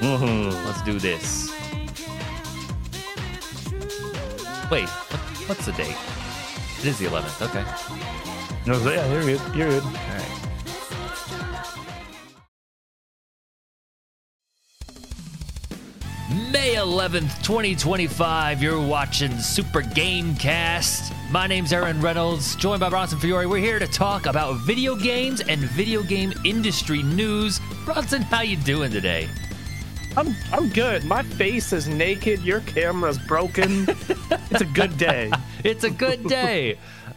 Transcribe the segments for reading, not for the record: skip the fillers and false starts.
Let's do this. Wait, what's the date? It is the 11th. Okay. No, yeah, you're good. You're good. All right. May 11th, 2025. You're watching Super Gamecast. My name's Aaron Reynolds, joined by Bronson Fiore. We're here to talk about video games and video game industry news. Bronson, how you doing today? I'm good. My face is naked. Your camera's broken. It's a good day. It's a good day.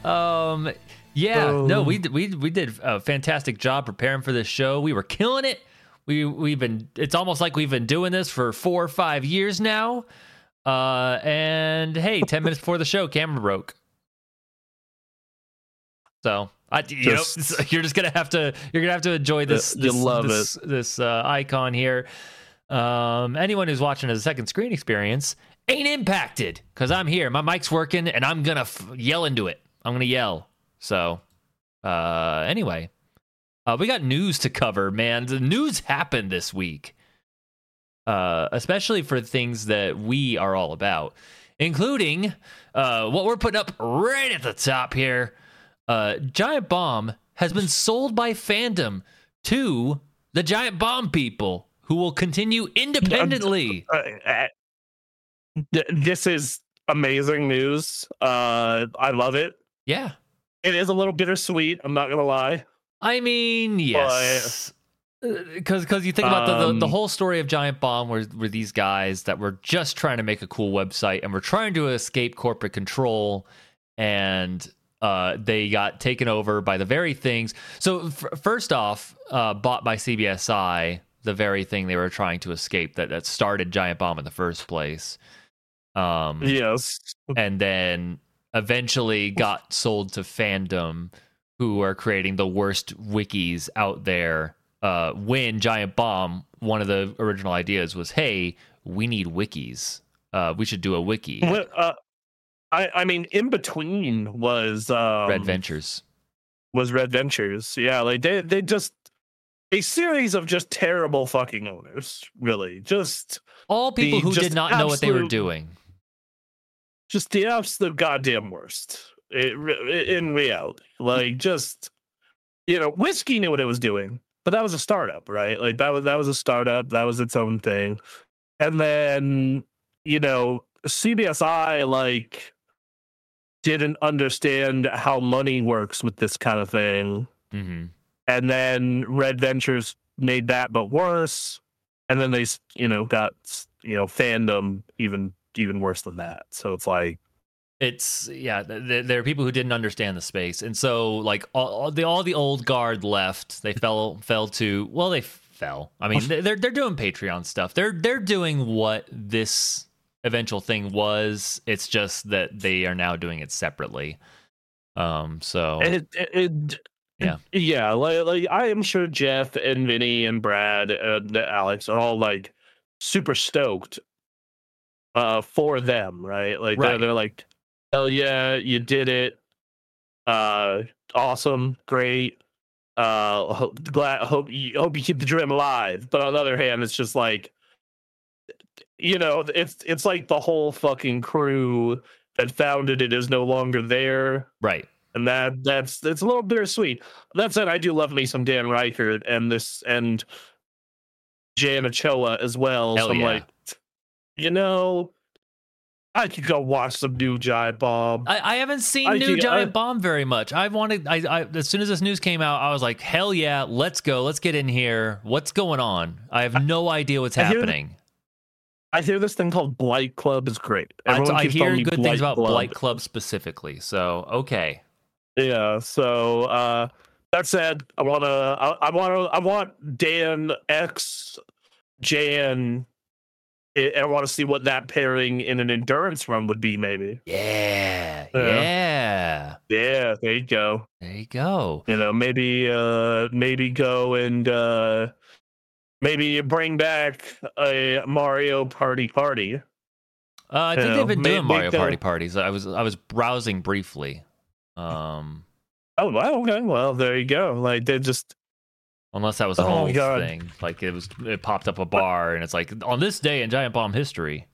We did a fantastic job preparing for this show. We were killing it. It's almost like we've been doing this for 4 or 5 years now. And hey, 10 minutes before the show, camera broke. So you're just gonna have to enjoy this icon here. Anyone who's watching as a second screen experience ain't impacted because I'm here. My mic's working, and I'm gonna yell into it. I'm gonna yell. So, anyway, we got news to cover, man. The news happened this week, especially for things that we are all about, including what we're putting up right at the top here. Giant Bomb has been sold by Fandom to the Giant Bomb people, who will continue independently. This is amazing news. I love it. Yeah. It is a little bittersweet, I'm not going to lie. I mean, yes. Because you think about the whole story of Giant Bomb were these guys that were just trying to make a cool website and were trying to escape corporate control, and they got taken over by the very things. So first off, bought by CBSI, the very thing they were trying to escape that started Giant Bomb in the first place. Yes. And then eventually got sold to Fandom, who are creating the worst wikis out there. When Giant Bomb, one of the original ideas was, hey, we need wikis. We should do a wiki. I mean, in between was Red Ventures. Yeah, like they just a series of just terrible fucking owners, really. Just all people who did not know what they were doing. Just the absolute goddamn worst. In reality, like, just, Whiskey knew what it was doing, but that was a startup, right? Like that was a startup. That was its own thing. And then, CBSI like didn't understand how money works with this kind of thing. Mm-hmm. And then Red Ventures made that but worse. And then they, got, Fandom even worse than that. So it's like, there are people who didn't understand the space, and so like all the old guard left. They fell to, well, they fell. I mean, they're doing Patreon stuff. They're doing what this eventual thing was. It's just that they are now doing it separately. So yeah, like I am sure Jeff and Vinny and Brad and Alex are all like super stoked for them, right? Like right. They're like, hell yeah, you did it. Awesome, great. Hope you keep the dream alive. But on the other hand, it's just like, it's like the whole fucking crew that founded it is no longer there. Right. And it's a little bittersweet. That said, I do love me some Dan Reichert and Jan Ochoa as well. Hell so I'm yeah. like, I could go watch some new Giant Bomb. I haven't seen Giant Bomb very much. I as soon as this news came out, I was like, hell yeah, let's go. Let's get in here. What's going on? I have no idea what's happening. I hear this thing called Blight Club is great. I hear good things about Blight Club specifically. So, okay. Yeah, so that said, I want Dan X, Jan. I want to see what that pairing in an endurance run would be, maybe. Yeah. Yeah, there you go. Maybe go and maybe bring back a Mario Party. I think they've been doing Mario Party parties. I was browsing briefly. Oh, well, okay. Well, there you go. Like, they just Unless that was an old thing, like it popped up a bar and it's like on this day in Giant Bomb history.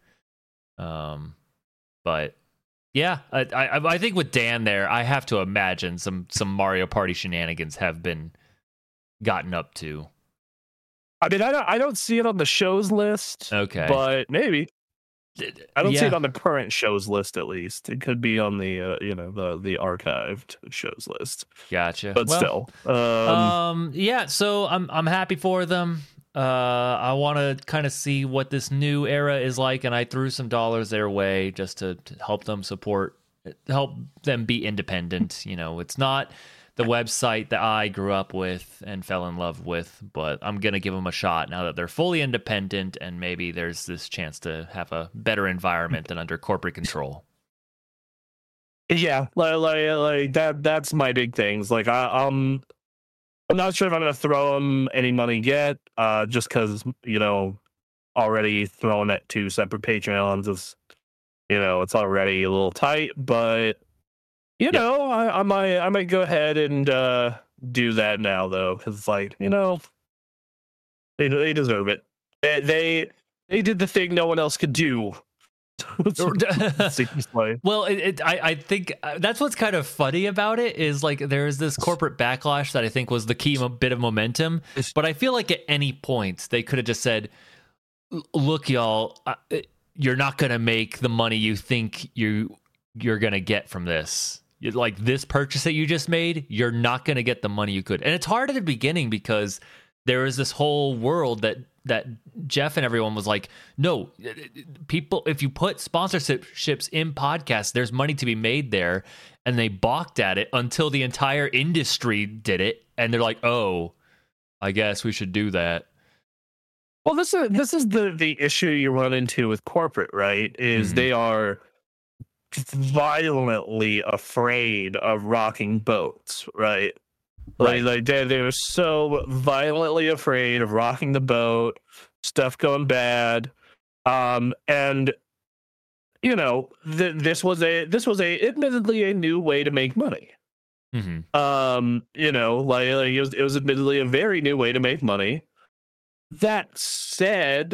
But yeah, I think with Dan there, I have to imagine some Mario Party shenanigans have been gotten up to. I mean, I don't see it on the shows list. Okay, but maybe. I don't see it on the current shows list. At least it could be on the the archived shows list. Gotcha. But still, yeah. So I'm happy for them. I want to kind of see what this new era is like, and I threw some dollars their way just to help them help them be independent. You know, it's not the website that I grew up with and fell in love with, but I'm going to give them a shot now that they're fully independent, and maybe there's this chance to have a better environment than under corporate control. Yeah, like that's my big things. Like I'm not sure if I'm going to throw them any money yet, just because, already throwing at 2 separate Patreons is, it's already a little tight, but I might go ahead and do that now though, because it's like, they deserve it. They did the thing no one else could do. Well, I think that's what's kind of funny about it is like there is this corporate backlash that I think was the key bit of momentum, but I feel like at any point they could have just said, look, y'all, you're not going to make the money you think you're going to get from this. Like this purchase that you just made, you're not going to get the money you could. And it's hard at the beginning because there is this whole world that Jeff and everyone was like, no, people, if you put sponsorships in podcasts, there's money to be made there. And they balked at it until the entire industry did it. And they're like, oh, I guess we should do that. Well, this is the issue you run into with corporate, right? Is they are violently afraid of rocking boats, right? Right. Like they're so violently afraid of rocking the boat, stuff going bad, and this was a admittedly a new way to make money. Mm-hmm. It was admittedly a very new way to make money. That said,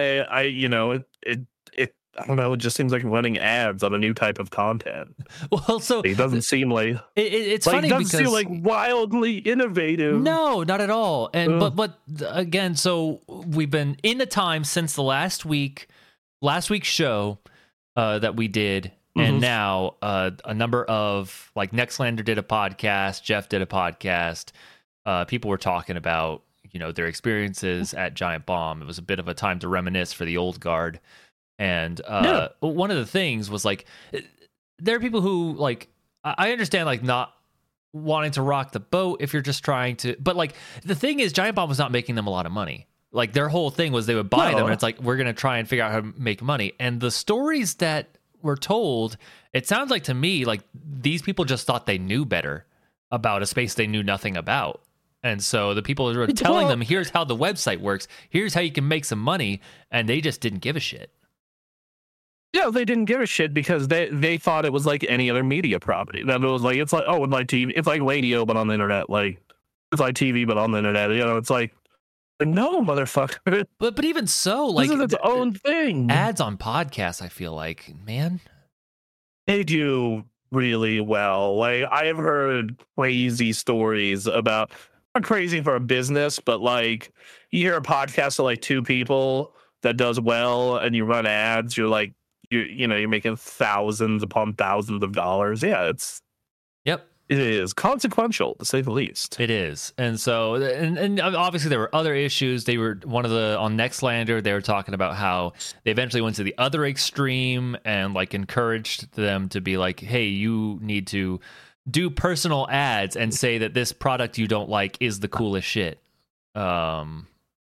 I don't know. It just seems like running ads on a new type of content. Well, so it doesn't seem like it's like, funny it doesn't because seem like wildly innovative. No, not at all. And but again, so we've been in the time since the last week's show that we did, and now a number of like Nextlander did a podcast, Jeff did a podcast. People were talking about their experiences at Giant Bomb. It was a bit of a time to reminisce for the old guard. And one of the things was like, there are people who like, I understand like not wanting to rock the boat if you're just trying to, but like the thing is Giant Bomb was not making them a lot of money. Like their whole thing was they would buy them and it's like, we're going to try and figure out how to make money. And the stories that were told, it sounds like to me, like these people just thought they knew better about a space they knew nothing about. And so the people were telling them, here's how the website works. Here's how you can make some money. And they just didn't give a shit. Yeah, they didn't give a shit because they thought it was like any other media property. That it was like it's like TV, it's like radio but on the internet, like it's like TV but on the internet. It's like no, motherfucker. But even so, like this is its own thing. Ads on podcasts, I feel like, man, they do really well. Like I have heard crazy stories about, not crazy for a business, but like you hear a podcast of like 2 people that does well, and you run ads, you're like. You're making thousands upon thousands of dollars. Yeah, it is consequential to say the least. It is. And so, and obviously there were other issues. They were on Nextlander, they were talking about how they eventually went to the other extreme and like encouraged them to be like, hey, you need to do personal ads and say that this product you don't like is the coolest shit. And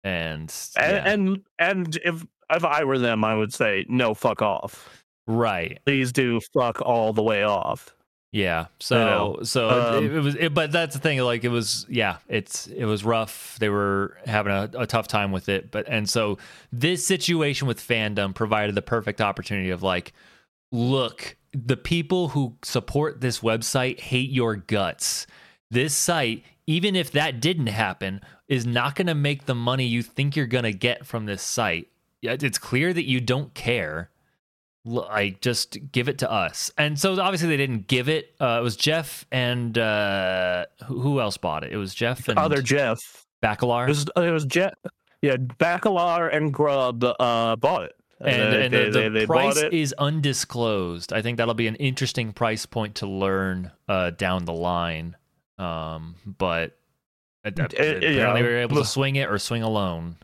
if I were them, I would say, no, fuck off. Right. Please do fuck all the way off. Yeah. So it was, but that's the thing. Like it was rough. They were having a tough time with it. And so this situation with fandom provided the perfect opportunity of like, look, the people who support this website hate your guts. this site, even if that didn't happen, is not going to make the money you think you're going to get from this site. It's clear that you don't care. Like, just give it to us. And so obviously they didn't give it. It was Jeff and who else bought it? It was Jeff and other Jeff Bacalar. It was Jeff. Yeah, Bacalar and Grubb bought it. And the price is undisclosed. I think that'll be an interesting price point to learn down the line. But apparently we were able to swing it or swing alone.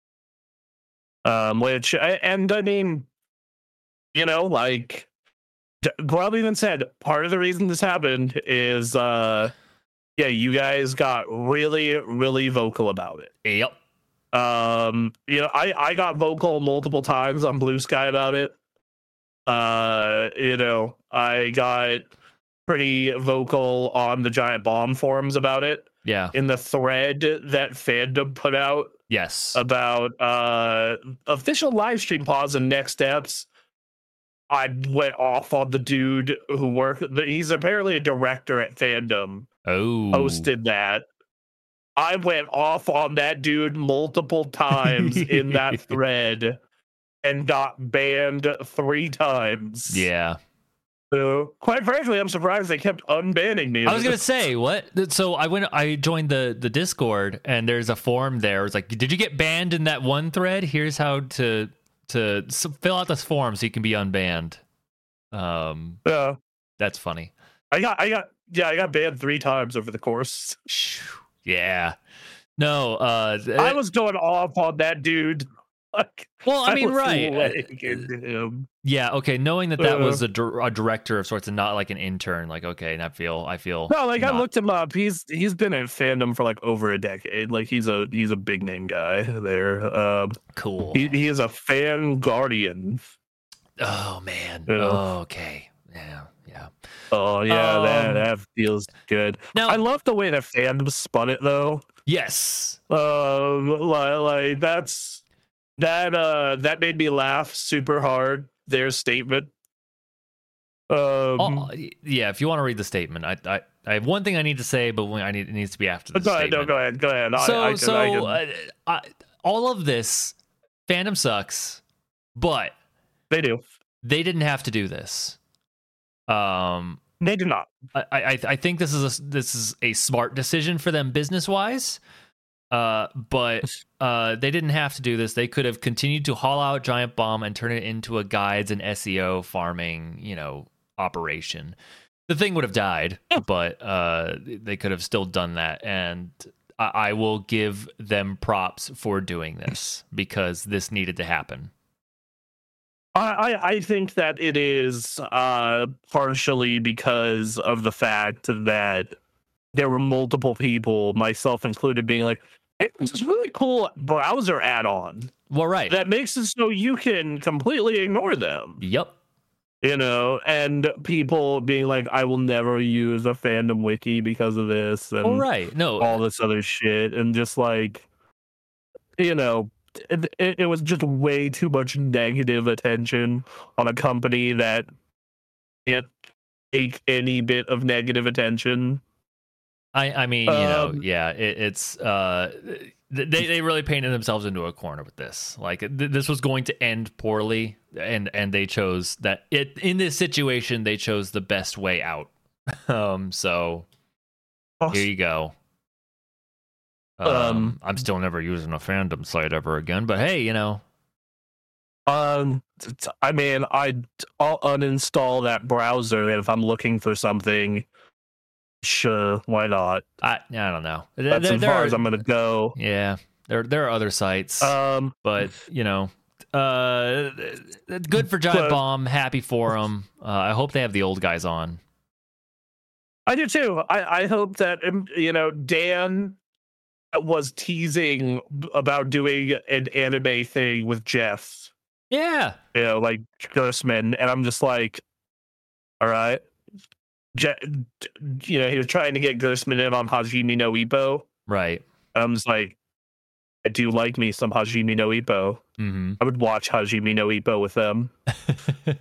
Which, and I mean, you know, like, Grubb even said part of the reason this happened is, you guys got really, really vocal about it. Yep. You know, I got vocal multiple times on Blue Sky about it. You know, I got pretty vocal on the Giant Bomb forums about it. Yeah. In the thread that Fandom put out. Yes. About official live stream pause and next steps. I went off on the dude who worked. He's apparently a director at Fandom. Oh. Posted that. I went off on that dude multiple times in that thread and got banned 3 times. Yeah. So, quite frankly, I'm surprised they kept unbanning me. I was gonna say, what? So I joined the Discord, and there's a forum there. It's like, did you get banned in that one thread? Here's how to fill out this form so you can be unbanned. Yeah, that's funny. I got banned 3 times over the course. Yeah. No, I was going off on that dude. Like, well, I mean, right. Yeah, okay. Knowing that was a director of sorts and not like an intern, like, okay, and I feel. No, like, I looked him up. He's been in Fandom for like over a decade. Like, he's a big name guy there. Cool. He is a fan guardian. Oh man. Oh, okay. Yeah. Oh yeah, that feels good. Now, I love the way that Fandom spun it though. Yes. Like that made me laugh super hard. Their statement. Yeah. If you want to read the statement, I have one thing I need to say, but it neast to be after the statement. Go ahead. All of this, Fandom sucks, but they They didn't have to do this. They do not. I think this is a smart decision for them business wise. But they didn't have to do this. They could have continued to haul out Giant Bomb and turn it into a guides and SEO farming, operation. The thing would have died, but they could have still done that. And I will give them props for doing this because this needed to happen. I think that it is partially because of the fact that there were multiple people, myself included, being like, hey, this is really cool browser add-on. Well, right. That makes it so you can completely ignore them. Yep. And people being like, I will never use a Fandom wiki because of this. And all this other shit. And just like, it was just way too much negative attention on a company that can't take any bit of negative attention. I mean, it's they really painted themselves into a corner with this. Like this was going to end poorly, and they chose that in this situation they chose the best way out. So here you go. I'm still never using a Fandom site ever again, but hey, I mean, I'll uninstall that browser if I'm looking for something. Sure, why not? I don't know. That's as far as I'm gonna go. Yeah, there are other sites, but good for Giant Bomb. Happy for them. I hope they have the old guys on. I do too. I hope that Dan was teasing about doing an anime thing with Jeff. Yeah, like Gersman, and I'm just like, all right. He was trying to get Gersman in on Hajime no Ippo. Right. I'm just like, I do like me some Hajime no Ippo. Mm-hmm. I would watch Hajime no Ippo with them.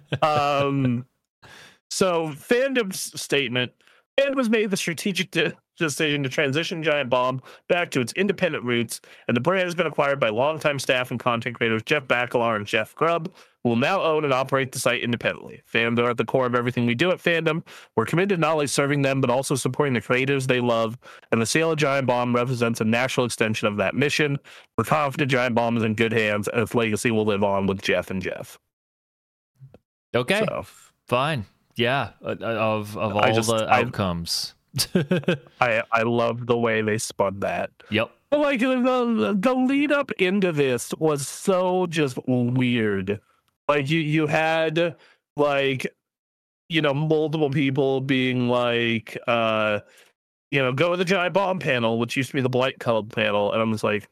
So Fandom's statement, it was made the strategic decision to transition Giant Bomb back to its independent roots, and the brand has been acquired by longtime staff and content creators Jeff Bakalar and Jeff Grubb, who will now own and operate the site independently. Fans are at the core of everything we do at Fandom. We're committed to not only serving them, but also supporting the creators they love, and the sale of Giant Bomb represents a natural extension of that mission. We're confident Giant Bomb is in good hands, and its legacy will live on with Jeff and Jeff. Okay, fine. Yeah, of all the outcomes. I love the way they spun that. Yep. Like the lead up into this was so just weird. Like you had like, you know, multiple people being like, you know, go to the Giant Bomb panel, which used to be the Blight Colored panel, and I'm just like,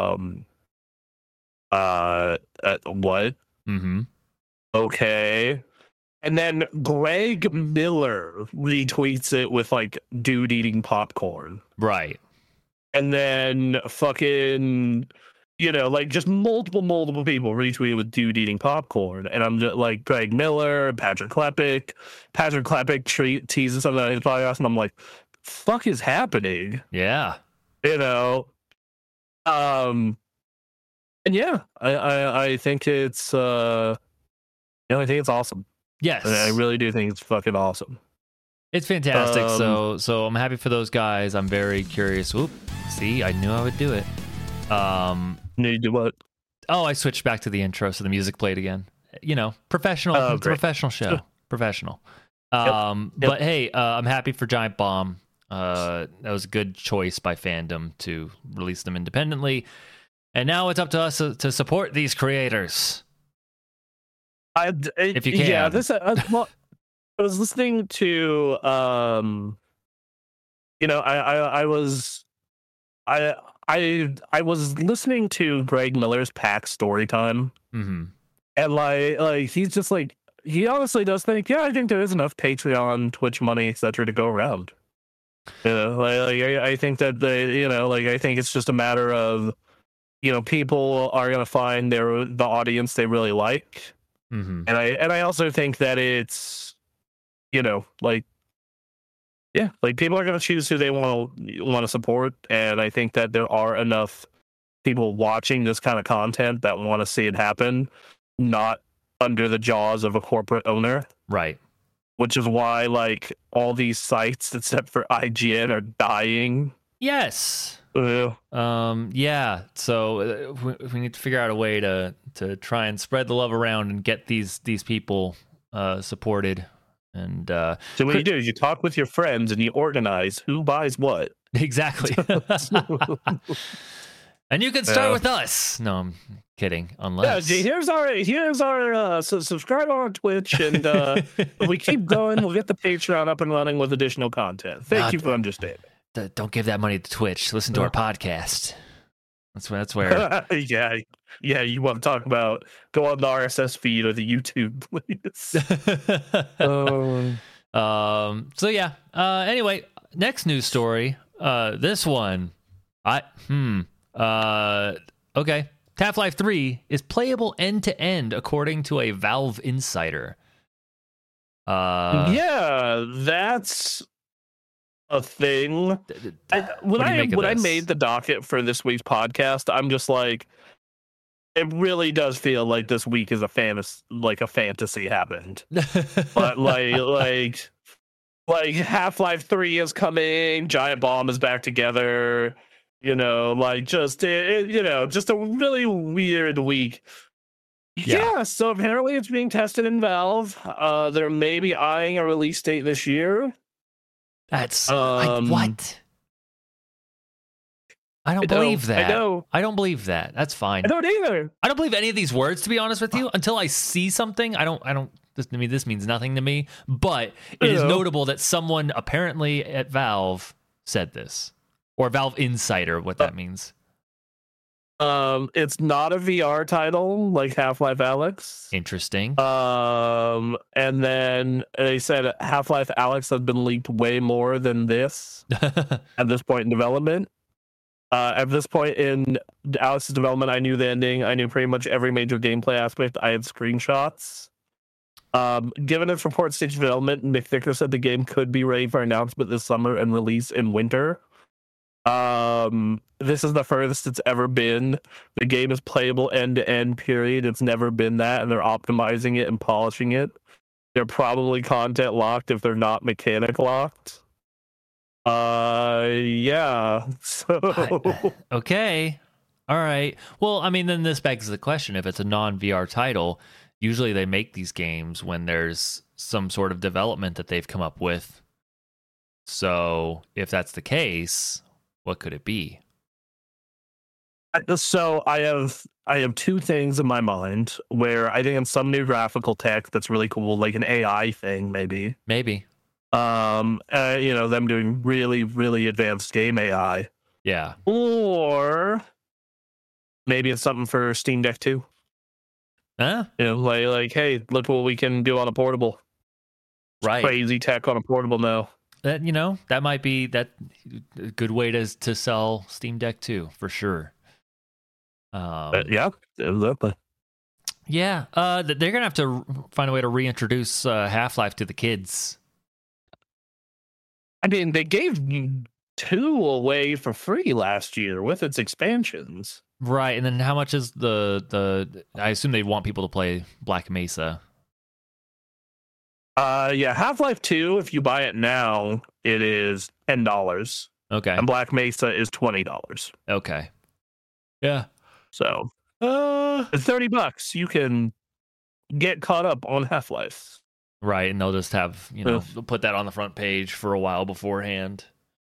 what? Mm-hmm. Okay. And then Greg Miller retweets it with like dude eating popcorn. Right. And then fucking, you know, like just multiple people retweeted with dude eating popcorn. And I'm just like Greg Miller, Patrick Klepek. Patrick Klepek teases something on his podcast, and I'm like, fuck is happening? Yeah. You know? And yeah, I think it's I think it's awesome. Yes, I really do think it's fucking awesome. It's fantastic. So I'm happy for those guys. I'm very curious. Oop, see, I knew I would do it. Knew you do what? Oh, I switched back to the intro, so the music played again. You know, professional. It's a professional show. Professional. Yep. But hey, I'm happy for Giant Bomb. That was a good choice by Fandom to release them independently. And now it's up to us to support these creators. If you can. Yeah, this. Well, I was listening to, you know, I was listening to Greg Miller's PAX Storytime, and like he's just like, he honestly does think, yeah, I think there is enough Patreon, Twitch money, etc. to go around. You know, like I think that you know, like I think it's just a matter of, you know, people are gonna find the audience they really like. And I also think that it's, you know, like, yeah, like people are going to choose who they want to support, and I think that there are enough people watching this kind of content that want to see it happen, not under the jaws of a corporate owner, right? Which is why like all these sites except for IGN are dying. Yes. Yeah. So we need to figure out a way to try and spread the love around and get these people supported. And so what you do is you talk with your friends and you organize who buys what. Exactly. And you can start with us. No, I'm kidding. Unless here's our subscribe on Twitch, and if we keep going, we'll get the Patreon up and running with additional content. Thank you for understanding. Don't give that money to Twitch. Listen to our podcast. That's where. Yeah. You want to talk about? Go on the RSS feed or the YouTube, please. So yeah. Anyway, next news story. This one. Okay. Half-Life 3 is playable end to end, according to a Valve insider. Yeah, that's a thing. When I made the docket for this week's podcast, I'm just like, it really does feel like this week is a fantasy happened. But like Half-Life 3 is coming, Giant Bomb is back together, you know, like just you know, just a really weird week. Yeah, so apparently it's being tested in Valve. They're maybe eyeing a release date this year. That's what? I don't believe that. I know. I don't believe that. That's fine. I don't either. I don't believe any of these words, to be honest with you, until I see something. I don't. This means nothing to me. But it is notable that someone apparently at Valve said this, or Valve Insider. What that means. It's not a VR title like Half-Life Alyx. Interesting. And then they said Half-Life Alyx has been leaked way more than this at this point in development. At this point in Alyx's development, I knew the ending. I knew pretty much every major gameplay aspect. I had screenshots. Given its report stage development, Nick Thicker said the game could be ready for announcement this summer and release in winter. This is the furthest it's ever been. The game is playable end to end, period. It's never been that, and they're optimizing it and polishing it. They're probably content locked if they're not mechanic locked. Yeah. So okay. All right. Well, I mean, then this begs the question: if it's a non-VR title, usually they make these games when there's some sort of development that they've come up with. So, if that's the case, what could it be? So I have two things in my mind where I think in some new graphical tech that's really cool, like an AI thing, maybe. Them doing really, really advanced game AI. Yeah. Or maybe it's something for Steam Deck 2. Huh? Like, hey, look what we can do on a portable. Right. Crazy tech on a portable now. That might be a good way to sell Steam Deck 2 for sure. Yeah, exactly. Yeah, they're gonna have to find a way to reintroduce Half-Life to the kids. I mean, they gave 2 away for free last year with its expansions. Right, and then how much is the? I assume they want people to play Black Mesa. Yeah, Half-Life 2, if you buy it now, it is $10. Okay. And Black Mesa is $20. Okay. Yeah. So, $30, you can get caught up on Half-Life. Right, and they'll just have, they'll put that on the front page for a while beforehand.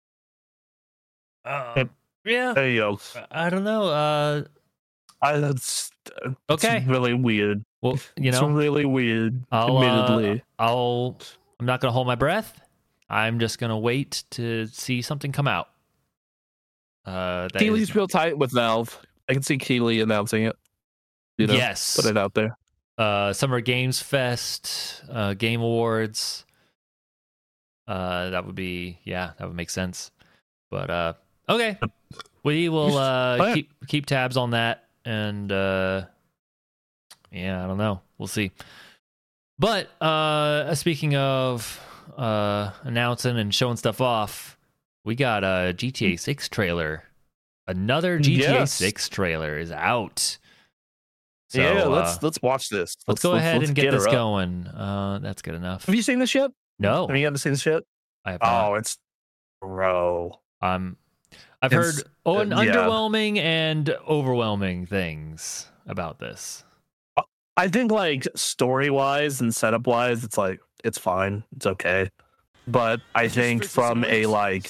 Yeah. There you go. I don't know. It's okay. really weird. Well, it's really weird. Admittedly, I'm not gonna hold my breath. I'm just gonna wait to see something come out. Keely's real tight with Valve. I can see Keely announcing it. Yes, put it out there. Summer Games Fest, Game Awards. That would make sense. But okay, we will keep tabs on that, and I don't know, we'll see. But speaking of announcing and showing stuff off, we got a GTA 6 trailer. Another GTA 6 trailer is out. So, let's watch this. Let's go ahead and get this going. That's good enough. Have you seen this yet? No. Have you ever seen this yet? I have not. Oh, it's bro. I've heard underwhelming and overwhelming things about this. I think like story wise and setup wise, it's fine. It's okay. But I think from a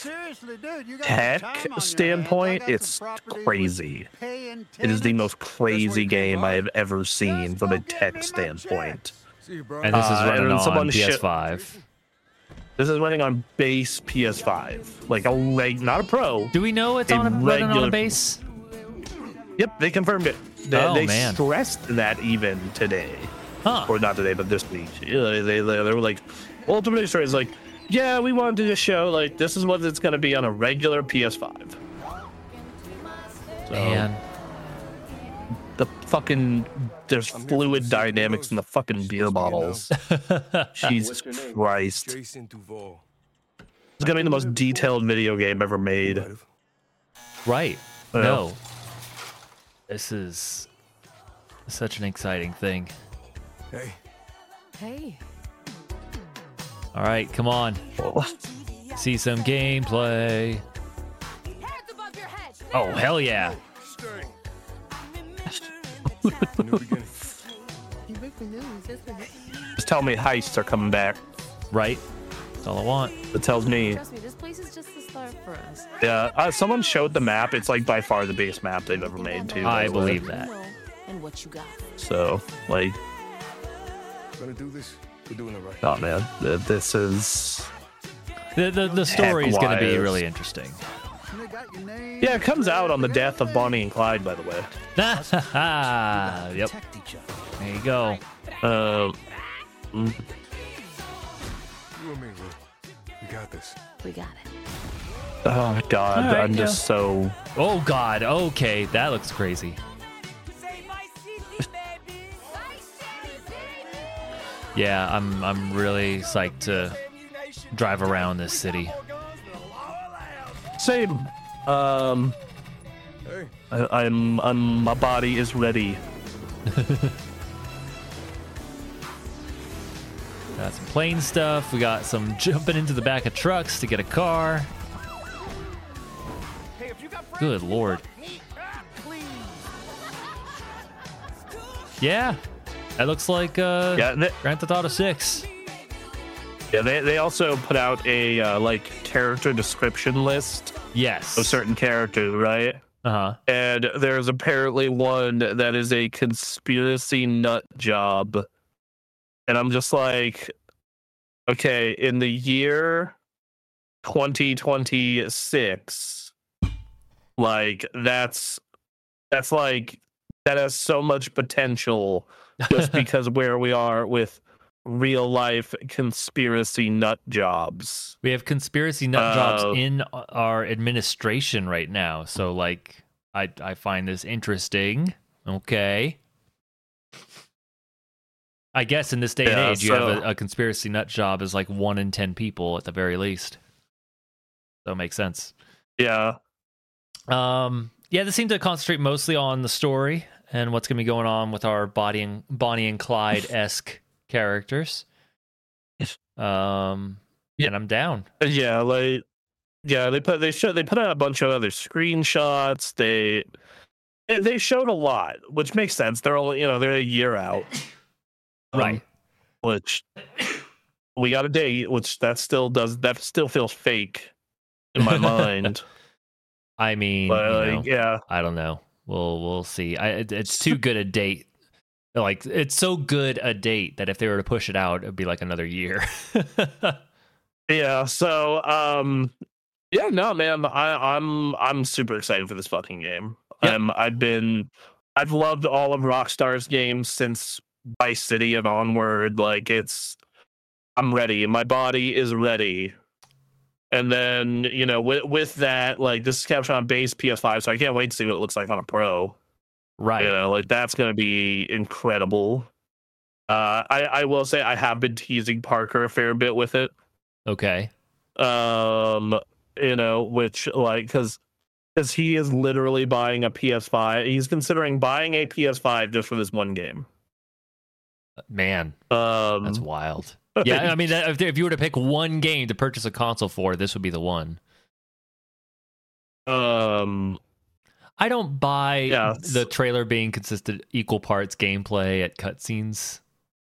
tech standpoint, it's crazy. It is the most crazy game I have ever seen from a tech standpoint. And this is running on PS5. This is running on base PS5, like not a Pro. Do we know it's running on a base? Yep, they confirmed it. They stressed that even today, or not today, but this week. They were like, Ultimate Story is like, yeah, we wanted to show like this is what it's going to be on a regular PS5. So, man, the fucking there's fluid dynamics in the fucking beer bottles. Jesus Christ! It's gonna be the most detailed video game ever made. Right? No, this is such an exciting thing. Hey. All right, come on. See some gameplay. Oh, hell yeah. Just tell me heists are coming back. Right. That's all I want. It tells me. Trust me, this place is just the start for us. Yeah, someone showed the map. It's like by far the biggest map they've ever made, too. I believe that. And what you got. So, like. Gonna do this. We're doing it right. Oh man, this is the story is going to be really interesting. Yeah, it comes out on the death of Bonnie and Clyde, by the way. Yep. There you go. You and me, bro. We got this. We got it. Oh god, right, I'm just so. Oh god. Okay, that looks crazy. Yeah, I'm really psyched to drive around this city. Same. Hey, I'm my body is ready. Got some plane stuff. We got some jumping into the back of trucks to get a car. Good lord. Yeah, that looks like Grand Theft Auto 6. Yeah, they also put out a like character description list Yes. of certain characters, right? Uh-huh. And there's apparently one that is a conspiracy nut job. And I'm just like, okay, in the year 2026, like that's like that has so much potential just because where we are with real life conspiracy nut jobs. We have conspiracy nut jobs in our administration right now. So like I find this interesting. Okay. I guess in this day and age, you have a conspiracy nut job is like 1 in 10 people at the very least. So it makes sense. Yeah. Yeah, they seem to concentrate mostly on the story and what's going to be going on with our Bonnie and Clyde-esque characters. And I'm down. Yeah, like they put out a bunch of other screenshots. They showed a lot, which makes sense. They're all they're a year out. Right. Which we got a date, which that still feels fake in my mind. I mean, but, yeah, I don't know. We'll see. It's too good a date. Like it's so good a date that if they were to push it out, it'd be like another year. Yeah. So, yeah, no, man, I'm super excited for this fucking game. Yep. I've loved all of Rockstar's games since Vice City and onward. Like I'm ready. My body is ready. And then, with that, like this is captured on base PS5, so I can't wait to see what it looks like on a Pro. Right. Like that's going to be incredible. I will say I have been teasing Parker a fair bit with it. Okay. Which like, because he is literally buying a PS5. He's considering buying a PS5 just for this one game. Man, that's wild. Yeah, I mean, if you were to pick one game to purchase a console for, this would be the one. I don't buy the trailer being consistent equal parts gameplay at cutscenes.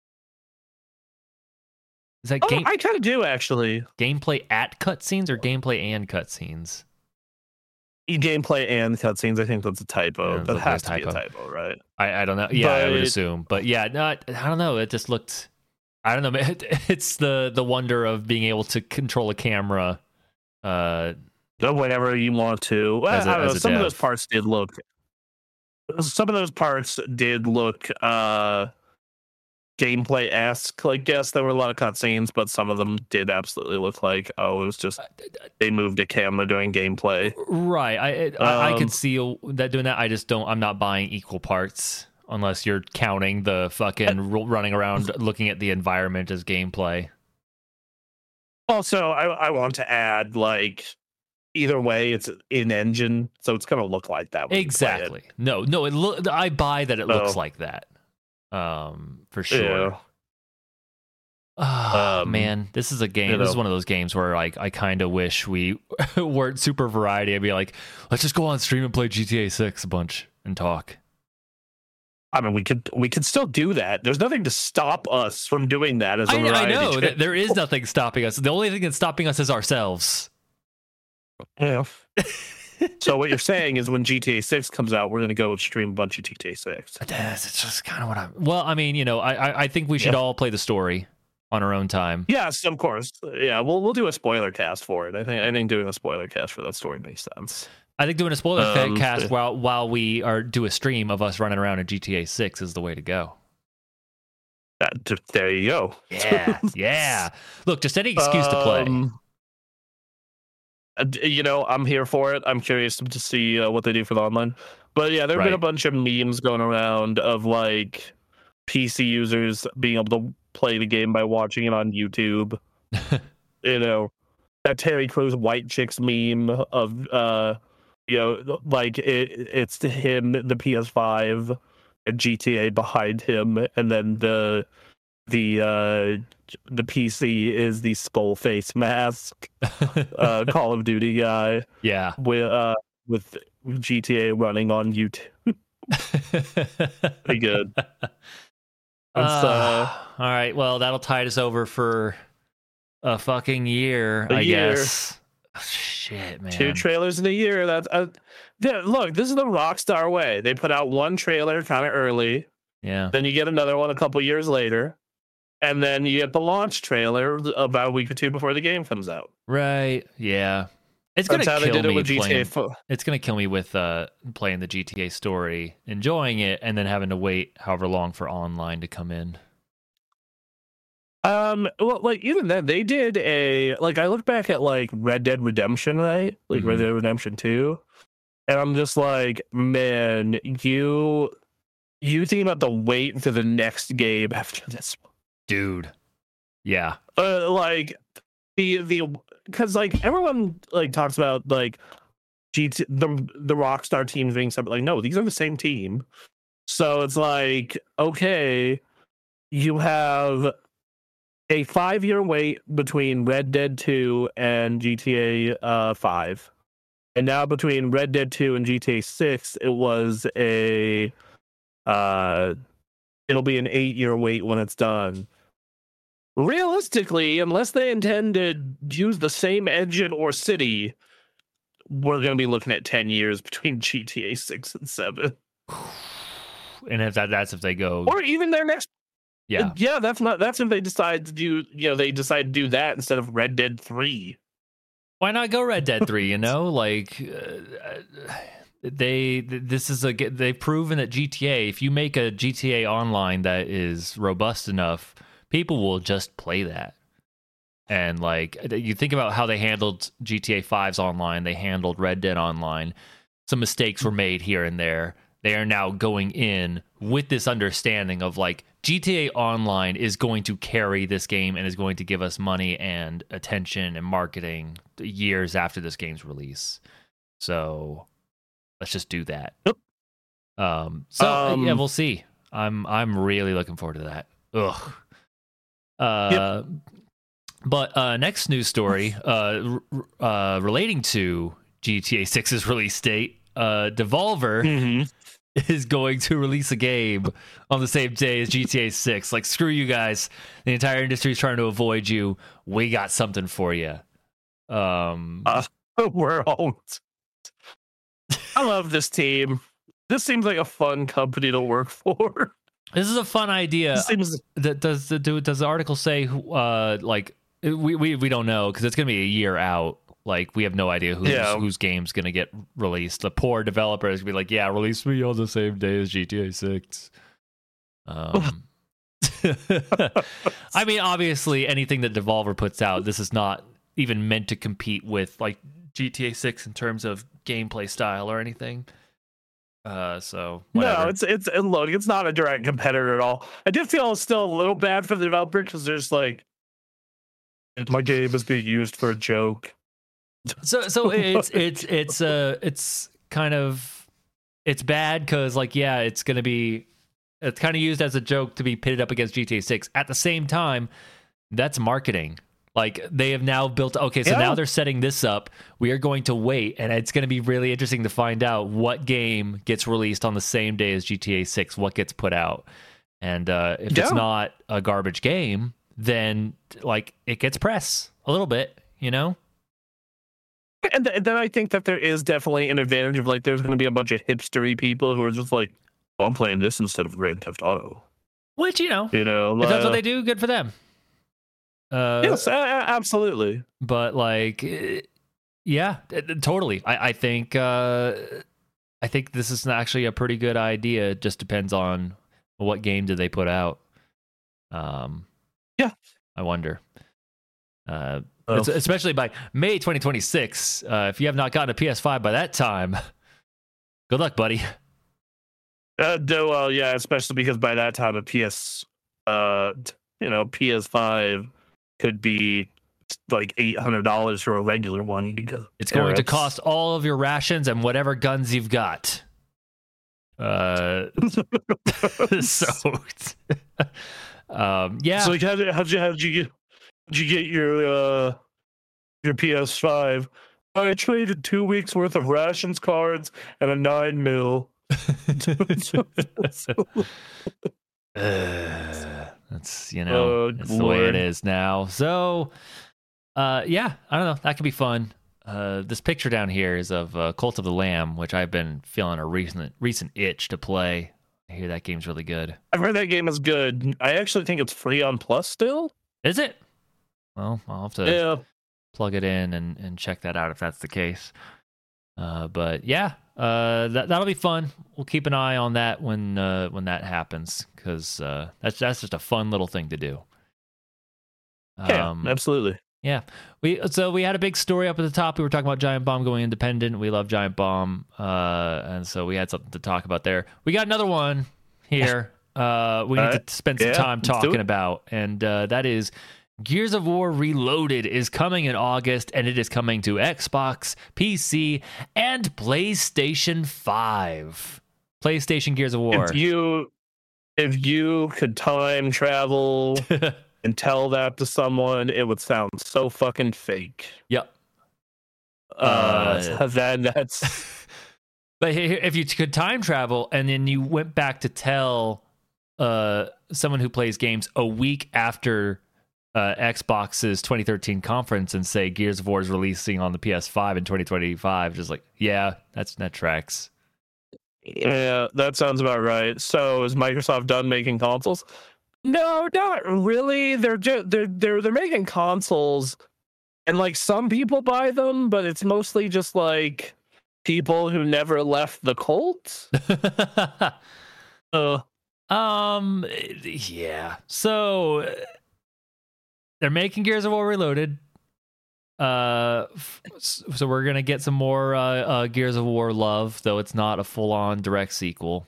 Is that I kind of do actually. Gameplay at cutscenes or gameplay and cutscenes? Gameplay and cutscenes. I think that's a typo. Yeah, that has to be a typo, right? I don't know. Yeah, I would assume, but yeah, no, I don't know. It just looked. I don't know. It's the wonder of being able to control a camera. Whenever you want to. Well, I don't know. Some of those parts did look. Gameplay-esque. Like, yes, there were a lot of cutscenes, but some of them did absolutely look like, it was just they moved a camera during gameplay. Right. I could see that doing that. I just don't. I'm not buying equal parts unless you're counting the fucking running around looking at the environment as gameplay. Also, I want to add, like, either way, it's in engine, so it's gonna look like that. Exactly. No. I buy that it looks like that. For sure. Yeah. Man, this is a game. This is one of those games where like I kind of wish we weren't super variety. I'd be like, let's just go on stream and play GTA 6 a bunch and talk. I mean, we could still do that. There's nothing to stop us from doing that as a variety. I know there is nothing stopping us. The only thing that's stopping us is ourselves. Yeah. So what you're saying is when GTA 6 comes out, we're going to go stream a bunch of GTA 6. It's just kind of what I'm... Well, I mean, I think we should all play the story on our own time. Yes, of course. Yeah, we'll do a spoiler cast for it. I think doing a spoiler cast for that story makes sense. I think doing a spoiler cast while we do a stream of us running around in GTA 6 is the way to go. There you go. Yeah. Look, just any excuse to play. I'm here for it. I'm curious to see what they do for the online. But yeah, there have been a bunch of memes going around of like PC users being able to play the game by watching it on YouTube. You know, that Terry Crews white chicks meme of you know, like it's him, the PS5 and GTA behind him, and then the PC is the skull face mask Call of Duty guy. Yeah. With GTA running on YouTube. Pretty good. All right. Well, that'll tide us over for a fucking year, I guess. Oh, shit, man. 2 trailers in a year. That's look, this is the Rockstar way. They put out one trailer kind of early. Yeah. Then you get another one a couple years later. And then you get the launch trailer about a week or 2 before the game comes out. Right. Yeah. It's gonna kill me with GTA 4. It's gonna kill me with playing the GTA story, enjoying it, and then having to wait however long for online to come in. Well, like even then, they did I look back at like Red Dead Redemption, right? Like Red Dead Redemption 2, and I'm just like, man, you think about the wait for the next game after this one, dude. Yeah. Like because like everyone like talks about like the Rockstar teams being separate. Like, no, these are the same team. So it's like, okay, you have a 5-year wait between Red Dead 2 and GTA 5. And now between Red Dead 2 and GTA 6, it was it'll be an 8-year wait when it's done. Realistically, unless they intend to use the same engine or city, we're going to be looking at 10 years between GTA 6 and 7. And if that's if they go, or even their next. Yeah. That's if they decide to do, they decide to do that instead of Red Dead 3. Why not go Red Dead 3? Like they've proven that GTA, if you make a GTA Online that is robust enough, people will just play that. And like, you think about how they handled GTA 5's online, they handled Red Dead Online. Some mistakes were made here and there. They are now going in with this understanding of like, GTA Online is going to carry this game and is going to give us money and attention and marketing years after this game's release. So let's just do that. Yep. Yeah, we'll see. I'm really looking forward to that. Ugh. Yep. But next news story relating to GTA 6's release date, Devolver is going to release a game on the same day as GTA 6. Like, screw you guys. The entire industry is trying to avoid you. We got something for you. We're all... I love this team. This seems like a fun company to work for. This is a fun idea. Does the article say like we don't know because it's gonna be a year out. Like, we have no idea whose game's gonna get released. The poor developer is gonna be like, yeah, release me on the same day as GTA 6. I mean, obviously, anything that Devolver puts out, this is not even meant to compete with like GTA 6 in terms of gameplay style or anything. So whatever. No, it's not a direct competitor at all. I did feel still a little bad for the developer because there's like, my game is being used for a joke. So it's kind of, it's bad because like, yeah, it's kind of used as a joke to be pitted up against GTA 6. At the same time, that's marketing. Like, they have now built, now they're setting this up. We are going to wait, and it's going to be really interesting to find out what game gets released on the same day as GTA 6, what gets put out. And if it's not a garbage game, then like, it gets press a little bit, you know? And then I think that there is definitely an advantage of like, there's going to be a bunch of hipstery people who are just like, oh, I'm playing this instead of Grand Theft Auto. Which, if that's what they do, good for them. Yes, absolutely. But like, yeah, totally. I think this is actually a pretty good idea. It just depends on what game did they put out. Yeah, I wonder. Especially by May 2026. If you have not gotten a PS5 by that time, good luck, buddy. Well, yeah, especially because by that time a PS PS5 could be like $800 for a regular one. Because it's going to cost all of your rations and whatever guns you've got. So yeah. So like, how'd you get your PS5? I traded 2 weeks worth of rations cards and a 9mm. That's that's the way it is now. So yeah, I don't know, that could be fun. This picture down here is of Cult of the Lamb, which I've been feeling a recent itch to play. I hear that game's really good. I've heard that game is good. I actually think it's free on Plus still. Is it? Well, I'll have to plug it in and check that out if that's the case. But yeah, that'll be fun. We'll keep an eye on that when that happens, because that's just a fun little thing to do. Yeah, absolutely. Yeah, we had a big story up at the top. We were talking about Giant Bomb going independent. We love Giant Bomb, and so we had something to talk about there. We got another one here. We need to spend some time talking about, and that is Gears of War Reloaded is coming in August, and it is coming to Xbox, PC, and PlayStation 5. PlayStation Gears of War. If you could time travel and tell that to someone, it would sound so fucking fake. Yep. That's. But if you could time travel and then you went back to tell someone who plays games a week after Xbox's 2013 conference and say Gears of War is releasing on the PS5 in 2025, just like, yeah, that tracks. Yeah, that sounds about right. So is Microsoft done making consoles? No, not really. They're making consoles, and like some people buy them, but it's mostly just like people who never left the cult. Yeah. So they're making Gears of War Reloaded. So we're gonna get some more Gears of War love, though it's not a full-on direct sequel.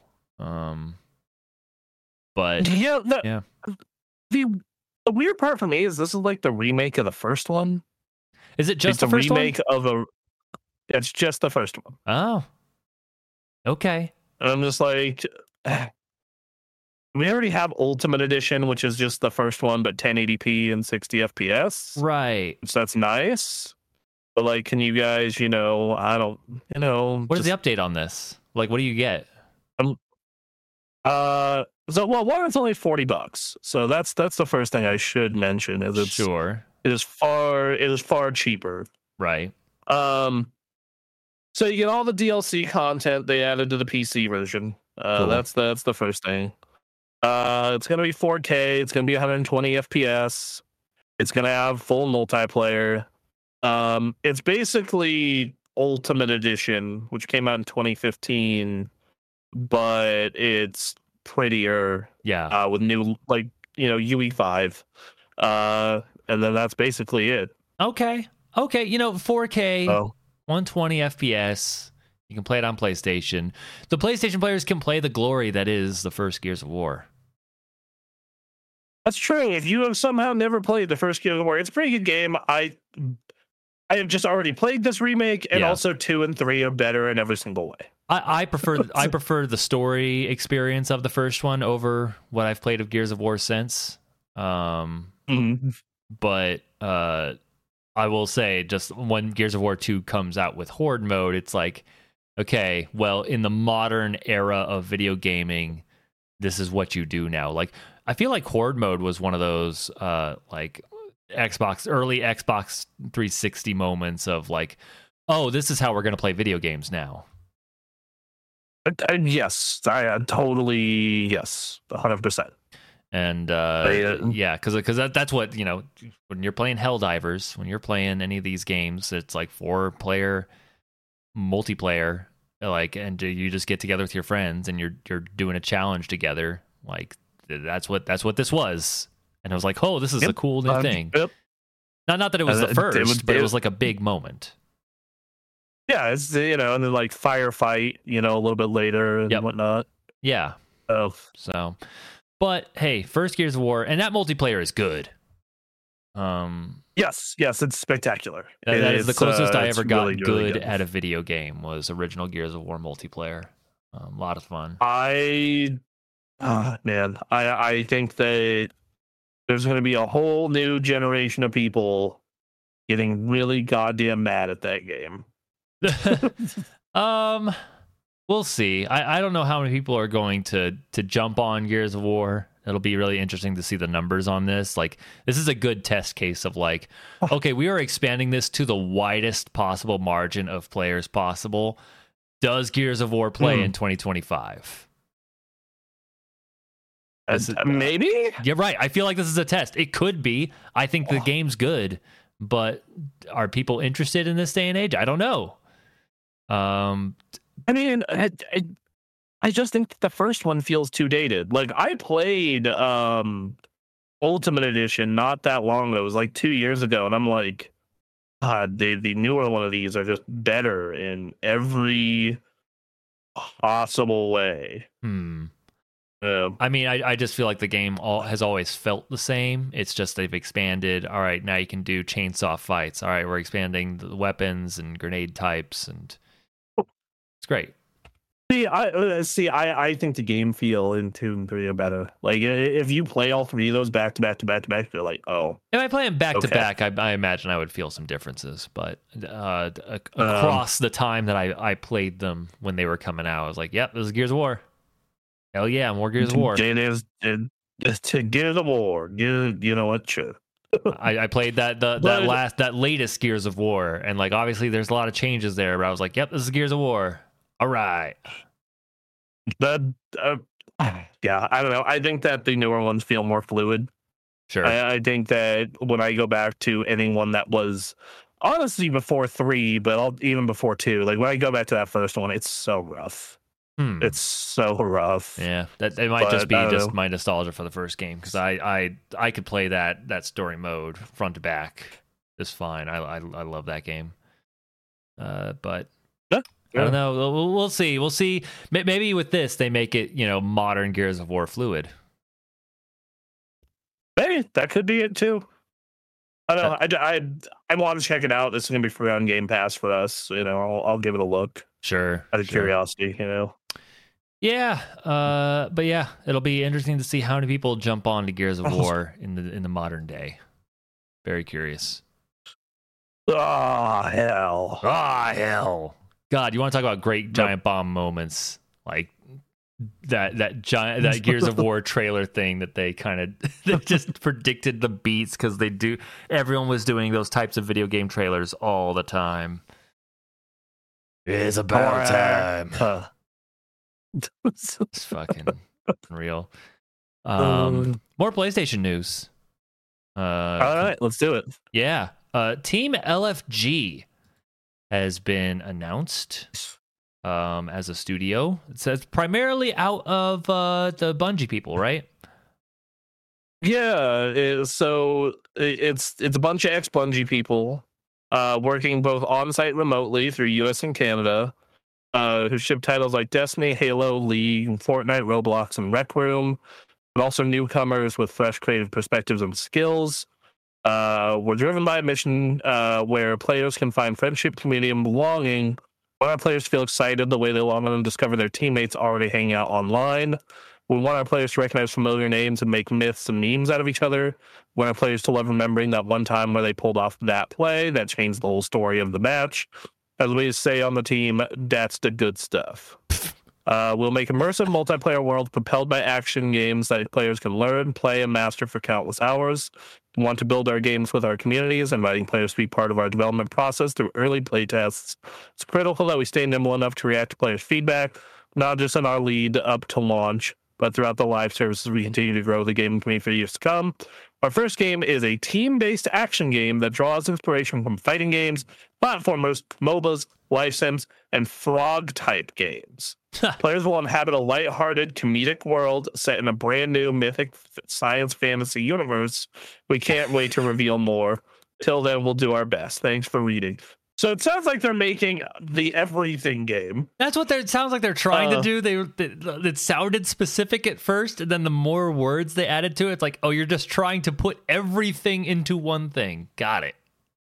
But the weird part for me is this is like the remake of the first one. Is it just the first remake one? It's just the first one. Oh, okay. And I'm just like, we already have Ultimate Edition, which is just the first one, but 1080p and 60 FPS. Right. So that's nice. But like, can you guys, what is the update on this? Like, what do you get? One, it's only $40. So that's the first thing I should mention. Is Sure. It is far cheaper. Right. So you get all the DLC content they added to the PC version. Cool. That's the first thing. It's gonna be 4K. It's gonna be 120 FPS. It's gonna have full multiplayer. It's basically Ultimate Edition, which came out in 2015, but it's prettier. Yeah. With new UE5. And then that's basically it. Okay. 4K, 120 FPS. You can play it on PlayStation. The PlayStation players can play the glory that is the first Gears of War. That's true. If you have somehow never played the first Gears of War, it's a pretty good game. I have just already played this remake, and also 2 and 3 are better in every single way. I prefer the story experience of the first one over what I've played of Gears of War since. But I will say, just when Gears of War 2 comes out with Horde mode, it's like, okay, well, in the modern era of video gaming, this is what you do now. Like, I feel like Horde mode was one of those like early Xbox 360 moments of like, oh, this is how we're going to play video games now. Yes, I totally, yes, 100%. And because that's what, when you're playing Helldivers, when you're playing any of these games, it's like 4-player multiplayer, like, and you just get together with your friends and you're doing a challenge together. Like, that's what this was. And I was like, oh, this is a cool new thing. Not that it was the first, but it was like a big moment. Yeah, it's and then like firefight, a little bit later and whatnot. Yeah. Oh, so, But hey, first Gears of War, and that multiplayer is good. Yes, it's spectacular. That is the closest I ever got really, good really good at a video game was original Gears of War multiplayer. A lot of fun. I think that there's going to be a whole new generation of people getting really goddamn mad at that game. We'll see. I don't know how many people are going to jump on Gears of War. It'll be really interesting to see the numbers on this. Like, this is a good test case of like, okay, we are expanding this to the widest possible margin of players possible. Does Gears of War play in 2025? Maybe? You're right. I feel like this is a test. It could be. I think the game's good, but are people interested in this day and age? I don't know. I mean, I just think the first one feels too dated. Like, I played Ultimate Edition not that long ago. It was like 2 years ago, and I'm like, God, the newer one of these are just better in every possible way. I mean, I just feel like the game has always felt the same. It's just they've expanded. All right, now you can do chainsaw fights. All right, we're expanding the weapons and grenade types, and it's great. I think the game feel in 2 and 3 are better. Like, if you play all 3 of those back to back to back to back, you're like, oh. If I play them back to back, I imagine I would feel some differences. But across the time that I played them when they were coming out, I was like, yep, this is Gears of War. Hell yeah, more Gears of War. It is to Gears of War. You know what? Sure. I played that latest Gears of War, and like obviously there's a lot of changes there, but I was like, yep, this is Gears of War. All right. Yeah, I don't know. I think that the newer ones feel more fluid. Sure. I think that when I go back to anyone that was honestly before 3, but even before 2, like when I go back to that first one, it's so rough. It's so rough. Yeah, it might just be my nostalgia for the first game, because I could play that story mode front to back just fine. I love that game. But I don't know. We'll see. We'll see. Maybe with this they make it modern Gears of War fluid. Maybe that could be it too. I don't know. I want to check it out. This is gonna be free on Game Pass for us. I'll give it a look. Sure. Out of curiosity, Yeah, but yeah, it'll be interesting to see how many people jump on to Gears of War in the modern day. Very curious. Oh hell! God, you want to talk about great giant bomb moments like that Gears of War trailer thing that they just predicted the beats, because everyone was doing those types of video game trailers all the time. It's about time. It's fucking real. More PlayStation news. All right, let's do it. Yeah. Team LFG has been announced as a studio. It says primarily out of the Bungie people, right? Yeah. So it's a bunch of ex-Bungie people working both on-site and remotely through US and Canada, who ship titles like Destiny, Halo, League, Fortnite, Roblox, and Rec Room, but also newcomers with fresh creative perspectives and skills. We're driven by a mission where players can find friendship, community, and belonging. We want our players to feel excited the way they long on and discover their teammates already hanging out online. We want our players to recognize familiar names and make myths and memes out of each other. We want our players to love remembering that one time where they pulled off that play that changed the whole story of the match. As we say on the team, that's the good stuff. We'll make immersive multiplayer worlds propelled by action games that players can learn, play, and master for countless hours. We want to build our games with our communities, inviting players to be part of our development process through early playtests. It's critical that we stay nimble enough to react to players' feedback, not just in our lead up to launch, but throughout the live services we continue to grow the game community for years to come. Our first game is a team-based action game that draws inspiration from fighting games, platformers, MOBAs, life sims, and frog-type games. Players will inhabit a lighthearted, comedic world set in a brand new mythic science fantasy universe. We can't wait to reveal more. Till then, we'll do our best. Thanks for reading. So it sounds like they're making the everything game. That's what it sounds like they're trying to do. It sounded specific at first, and then the more words they added to it, it's like, oh, you're just trying to put everything into one thing. Got it.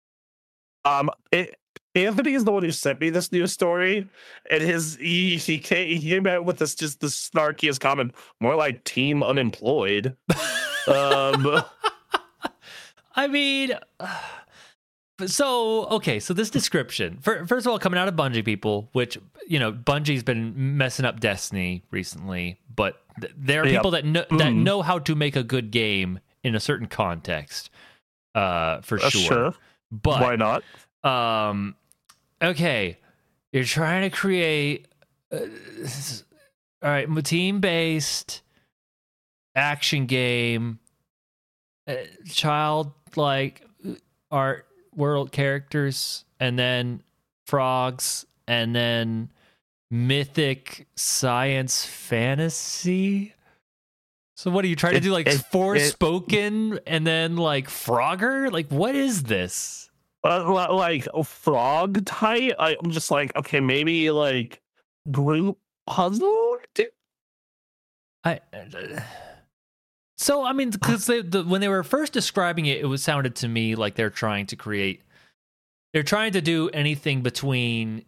Anthony is the one who sent me this news story, and he came out with this snarkiest comment, more like team unemployed. I mean, so this description, first of all, coming out of Bungie people, which, Bungie's been messing up Destiny recently, but there are people that know how to make a good game in a certain context, for sure. But why not? Okay, you're trying to create all right, team-based action game, childlike art world characters, and then frogs, and then mythic science fantasy. So what are you trying to do, like Forspoken and then like Frogger? Like, what is this? Like a frog type. I'm just like, okay, maybe like group puzzle. So I mean, because when they were first describing it, sounded to me like they're trying to do anything between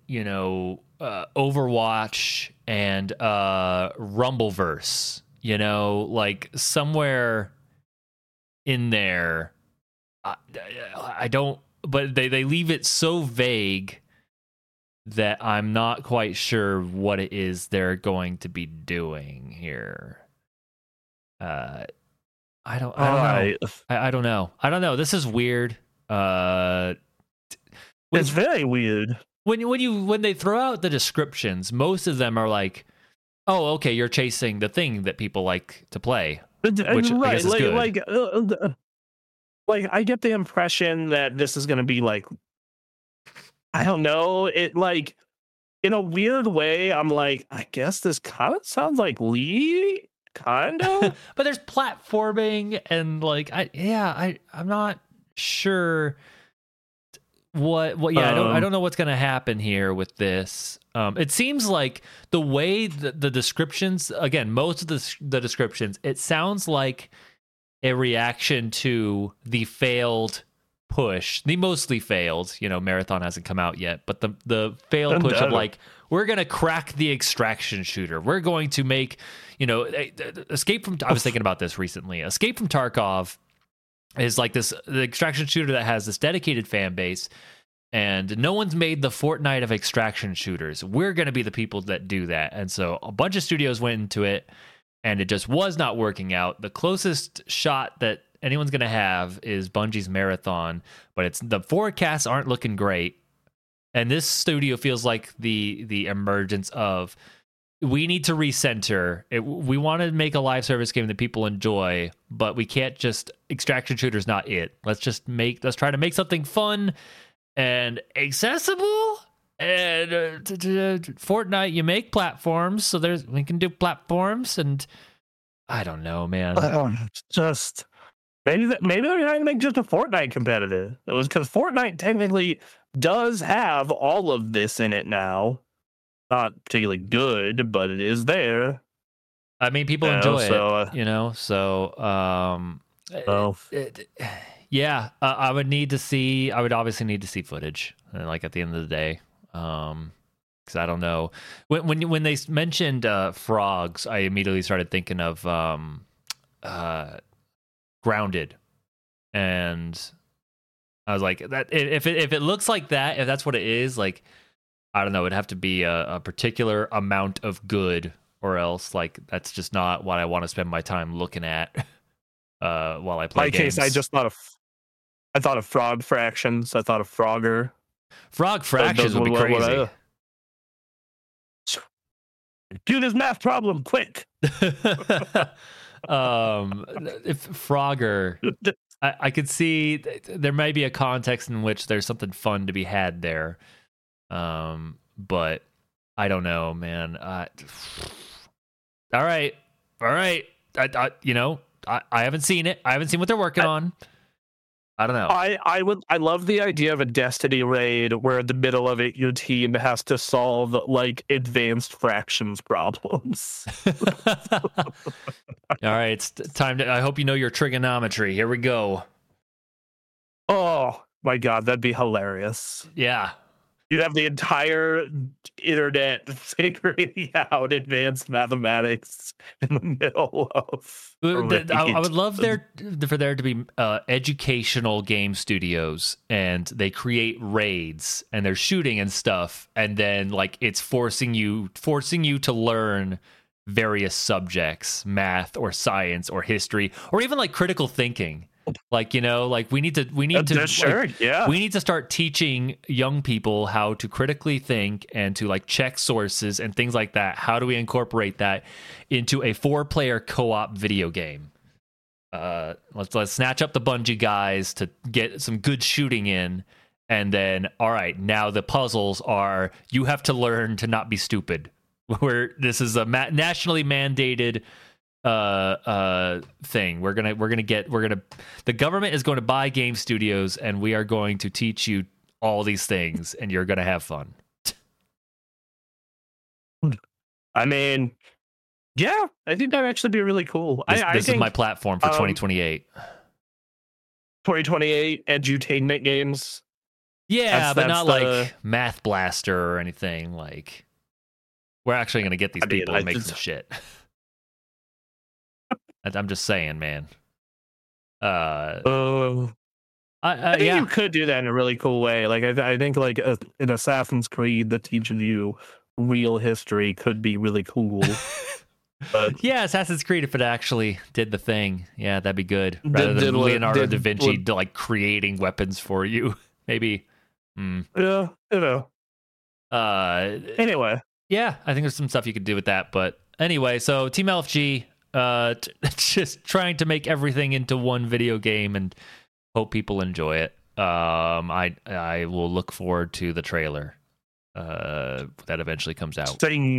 Overwatch and Rumbleverse. Like somewhere in there. I don't. But they leave it so vague that I'm not quite sure what it is they're going to be doing here. I don't know. I don't know. This is weird. It's very weird. When they throw out the descriptions, most of them are like, "Oh, okay, you're chasing the thing that people like to play," which I guess is good. Like, I get the impression that this is going to be like, I don't know, it like, in a weird way, I'm like, I guess this kind of sounds like Lee, kind of. But there's platforming and like, I'm not sure what I don't know what's going to happen here with this. It seems like the way the descriptions, again, most of the descriptions, it sounds like a reaction to the failed push, the mostly failed, Marathon hasn't come out yet, but the failed push of like, we're going to crack the extraction shooter. We're going to make, Escape from, I was thinking about this recently. Escape from Tarkov is like the extraction shooter that has this dedicated fan base, and no one's made the Fortnite of extraction shooters. We're going to be the people that do that. And so a bunch of studios went into it, and it just was not working out. The closest shot that anyone's going to have is Bungie's Marathon, but the forecasts aren't looking great. And this studio feels like the emergence of, we need to recenter. We want to make a live service game that people enjoy, but we can't just, extraction shooter's not it. Let's try to make something fun and accessible. And Fortnite, you make platforms, so we can do platforms, and I don't know, man. Just maybe they're trying to make just a Fortnite competitive. It was because Fortnite technically does have all of this in it now. Not particularly good, but it is there. I mean, people enjoy it, So, I would obviously need to see footage, like at the end of the day. Because I don't know, when they mentioned frogs, I immediately started thinking of Grounded, and I was like, that if it looks like that, if that's what it is, like, I don't know, it'd have to be a particular amount of good, or else like that's just not what I want to spend my time looking at while I play games. I thought of Frog Fractions. I thought of Frogger. Frog Fractions would be crazy. Do this math problem quick. If Frogger, I could see there might be a context in which there's something fun to be had there. But I don't know, man. All right. I haven't seen it. I haven't seen what they're working on. I don't know. I love the idea of a Destiny raid where in the middle of it your team has to solve like advanced fractions problems. All right, it's time to. I hope you know your trigonometry. Here we go. Oh my god, that'd be hilarious. Yeah. You'd have the entire internet figuring out advanced mathematics in the middle of. I would love for there to be educational game studios, and they create raids, and they're shooting and stuff, and then like it's forcing you to learn various subjects, math or science or history, or even like critical thinking. Like, you know, like we need to sure, like, yeah. we need to start teaching young people how to critically think and to like check sources and things like that. How do we incorporate that into a 4-player co-op video game? Let's snatch up the Bungie guys to get some good shooting in, and then all right, now the puzzles are you have to learn to not be stupid. Where this is a nationally mandated thing. The government is going to buy game studios, and we are going to teach you all these things, and you're going to have fun. I mean, yeah, I think that'd actually be really cool. This is my platform for 2028. 2028 edutainment games. Yeah, but not like Math Blaster or anything. Like, we're actually going to get these people and make some shit. I'm just saying, man. I think you could do that in a really cool way. Like, I think like an Assassin's Creed that teaches you real history could be really cool. But yeah, Assassin's Creed, if it actually did the thing, yeah, that'd be good. Rather than Leonardo da Vinci like creating weapons for you, maybe. Yeah, you know. Anyway, yeah, I think there's some stuff you could do with that. But anyway, so Team LFG. Just trying to make everything into one video game and hope people enjoy it. I will look forward to the trailer that eventually comes out.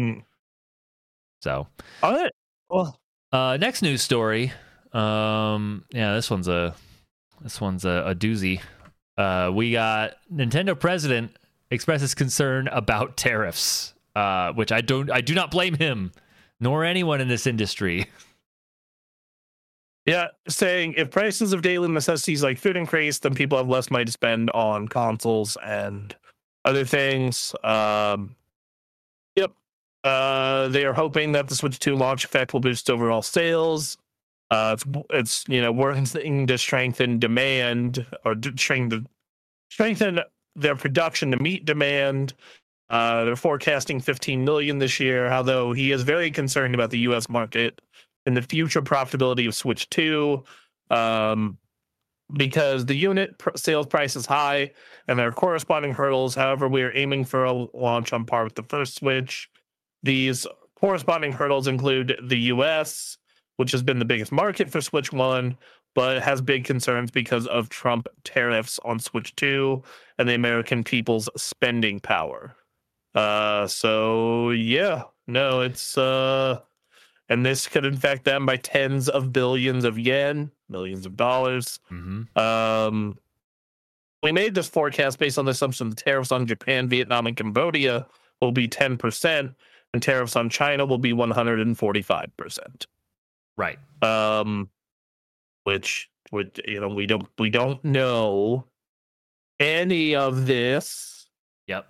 So, all right. Well, next news story. Yeah, this one's a doozy. We got Nintendo president expresses concern about tariffs, which I do not blame him. Nor anyone in this industry. Yeah, saying if prices of daily necessities like food increase, then people have less money to spend on consoles and other things. They are hoping that the Switch 2 launch effect will boost overall sales. It's working to strengthen demand or strengthen their production to meet demand. They're forecasting 15 million this year, although he is very concerned about the U.S. market and the future profitability of Switch 2 because the unit sales price is high and there are corresponding hurdles. However, we are aiming for a launch on par with the first Switch. These corresponding hurdles include the U.S., which has been the biggest market for Switch 1, but has big concerns because of Trump tariffs on Switch 2 and the American people's spending power. So yeah, no, it's and this could affect them by tens of billions of yen, millions of dollars. Mm-hmm. We made this forecast based on the assumption the tariffs on Japan, Vietnam, and Cambodia will be 10%, and tariffs on China will be 145%. Right. Which would we don't know any of this. Yep.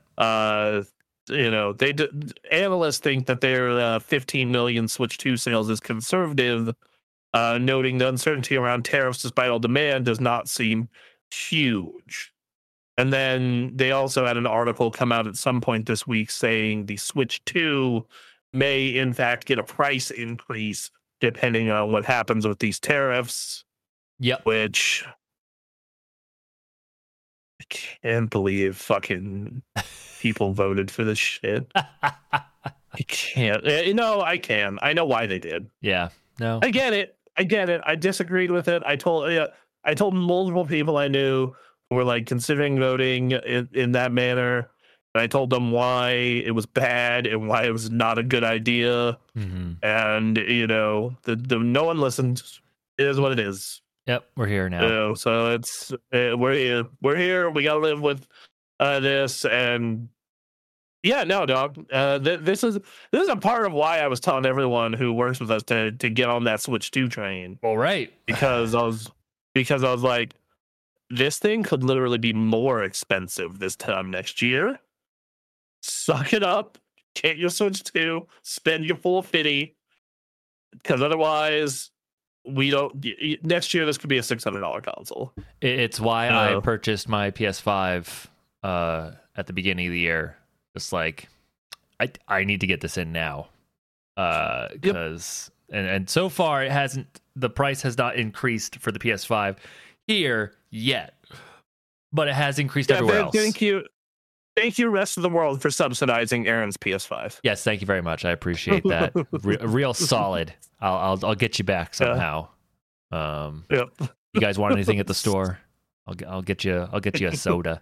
Analysts think that their 15 million Switch 2 sales is conservative, noting the uncertainty around tariffs despite all demand does not seem huge. And then they also had an article come out at some point this week saying the Switch 2 may in fact get a price increase depending on what happens with these tariffs. Yep. Which I can't believe fucking people voted for this shit. I can't. I can. I know why they did. Yeah. No. I get it. I disagreed with it. I told multiple people I knew who were like considering voting in that manner. And I told them why it was bad and why it was not a good idea. Mm-hmm. And the no one listened. It is what it is. Yep, we're here now. You know, so it's we're here. We're here. We gotta live with this, and yeah, no, dog. This is a part of why I was telling everyone who works with us to get on that Switch 2 train. Well, right, because I was like, this thing could literally be more expensive this time next year. Suck it up, get your Switch 2, spend your full 50, because otherwise. We don't. Next year, this could be a $600 console. It's why I purchased my PS5 at the beginning of the year. Just like I need to get this in now, because and so far it hasn't. The price has not increased for the PS5 here yet, but it has increased everywhere else. Thank you, rest of the world, for subsidizing Aaron's PS5. Yes, thank you very much. I appreciate that. Real solid. I'll get you back somehow. Yep. You guys want anything at the store? I'll get you a soda.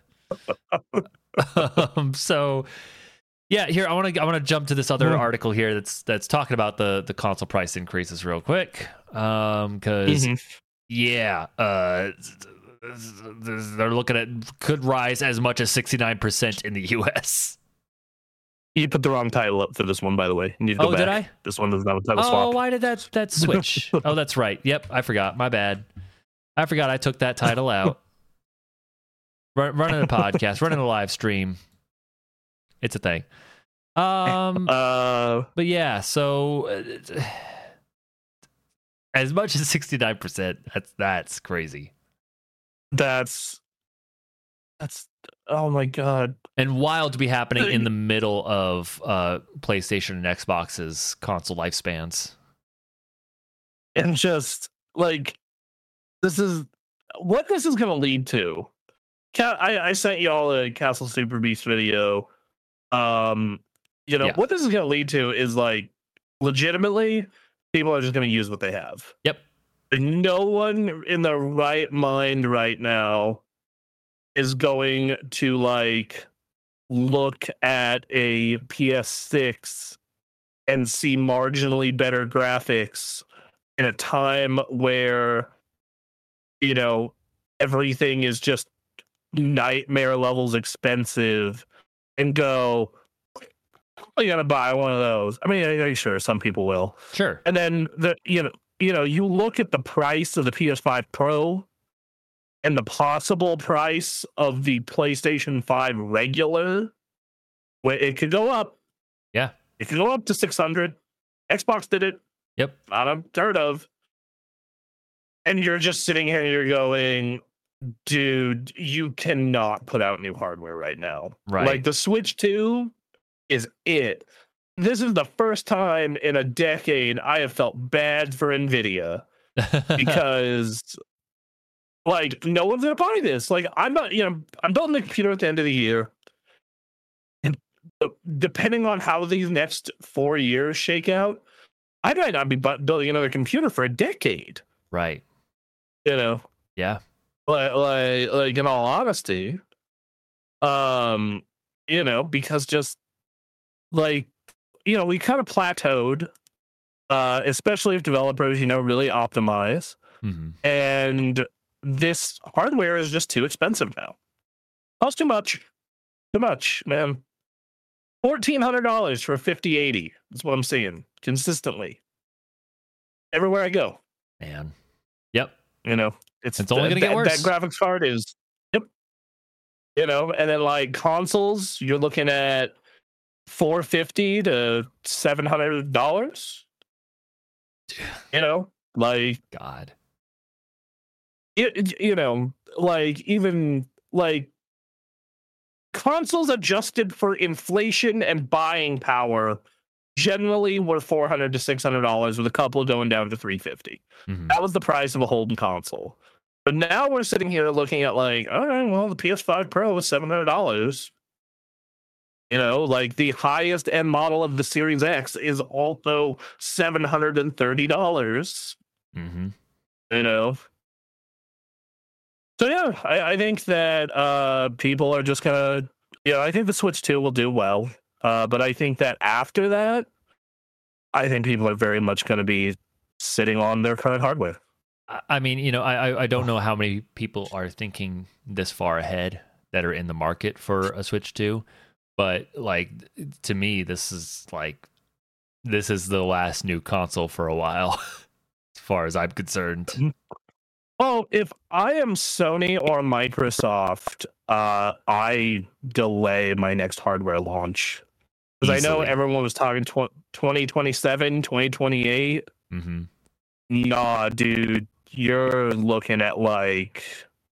So yeah, here I want to jump to this other article here that's talking about the console price increases real quick. Because they're looking at could rise as much as 69% in the US. You put the wrong title up for this one, by the way. You need to go back. Did I? This one does not have a title swap. Oh, why did that switch? Oh, that's right. Yep, I forgot. My bad. I forgot I took that title out. Running a podcast, running a live stream. It's a thing. But yeah, so as much as 69%, that's crazy. That's oh my god. And wild to be happening in the middle of PlayStation and Xbox's console lifespans. And just like this is what this is going to lead to. I sent y'all a Castle Super Beast video. What this is going to lead to is like legitimately people are just going to use what they have. Yep. No one in their right mind right now is going to like look at a PS6 and see marginally better graphics in a time where, you know, everything is just nightmare levels expensive and go, I gotta buy one of those. I mean, I'm sure some people will. Sure. And then you look at the price of the PS5 Pro and the possible price of the PlayStation 5 regular, where it could go up. Yeah. It could go up to 600. Xbox did it. Yep. Not unheard of. And you're just sitting here and you're going, dude, you cannot put out new hardware right now. Right. Like the Switch 2 is it. This is the first time in a decade I have felt bad for Nvidia because like no one's gonna buy this. Like I'm not, I'm building the computer at the end of the year. And depending on how these next 4 years shake out, I might not be building another computer for a decade. Right. Yeah. Like in all honesty, because just like, we kind of plateaued, especially if developers, really optimize. Mm-hmm. And this hardware is just too expensive now. Costs too much, man. $1,400 for a 5080. That's what I'm seeing consistently everywhere I go. Man, yep. It's only going to get worse. That graphics card is, yep. And then like consoles, you're looking at $450 to $700. Like God. Like even like consoles adjusted for inflation and buying power generally were $400 to $600, with a couple going down to $350. Mm-hmm. That was the price of a Holden console. But now we're sitting here looking at like, all right, well, the PS5 Pro is $700. Like the highest end model of the Series X is also $730. Mm-hmm. So yeah, I think that people are just gonna, I think the Switch 2 will do well. But I think that after that, I think people are very much going to be sitting on their current hardware. I mean, you know, I don't know how many people are thinking this far ahead that are in the market for a Switch 2, but like to me, this is the last new console for a while, as far as I'm concerned. Well, if I am Sony or Microsoft, I delay my next hardware launch. Because I know everyone was talking 2027, 2028. Mm-hmm. Nah, dude, you're looking at like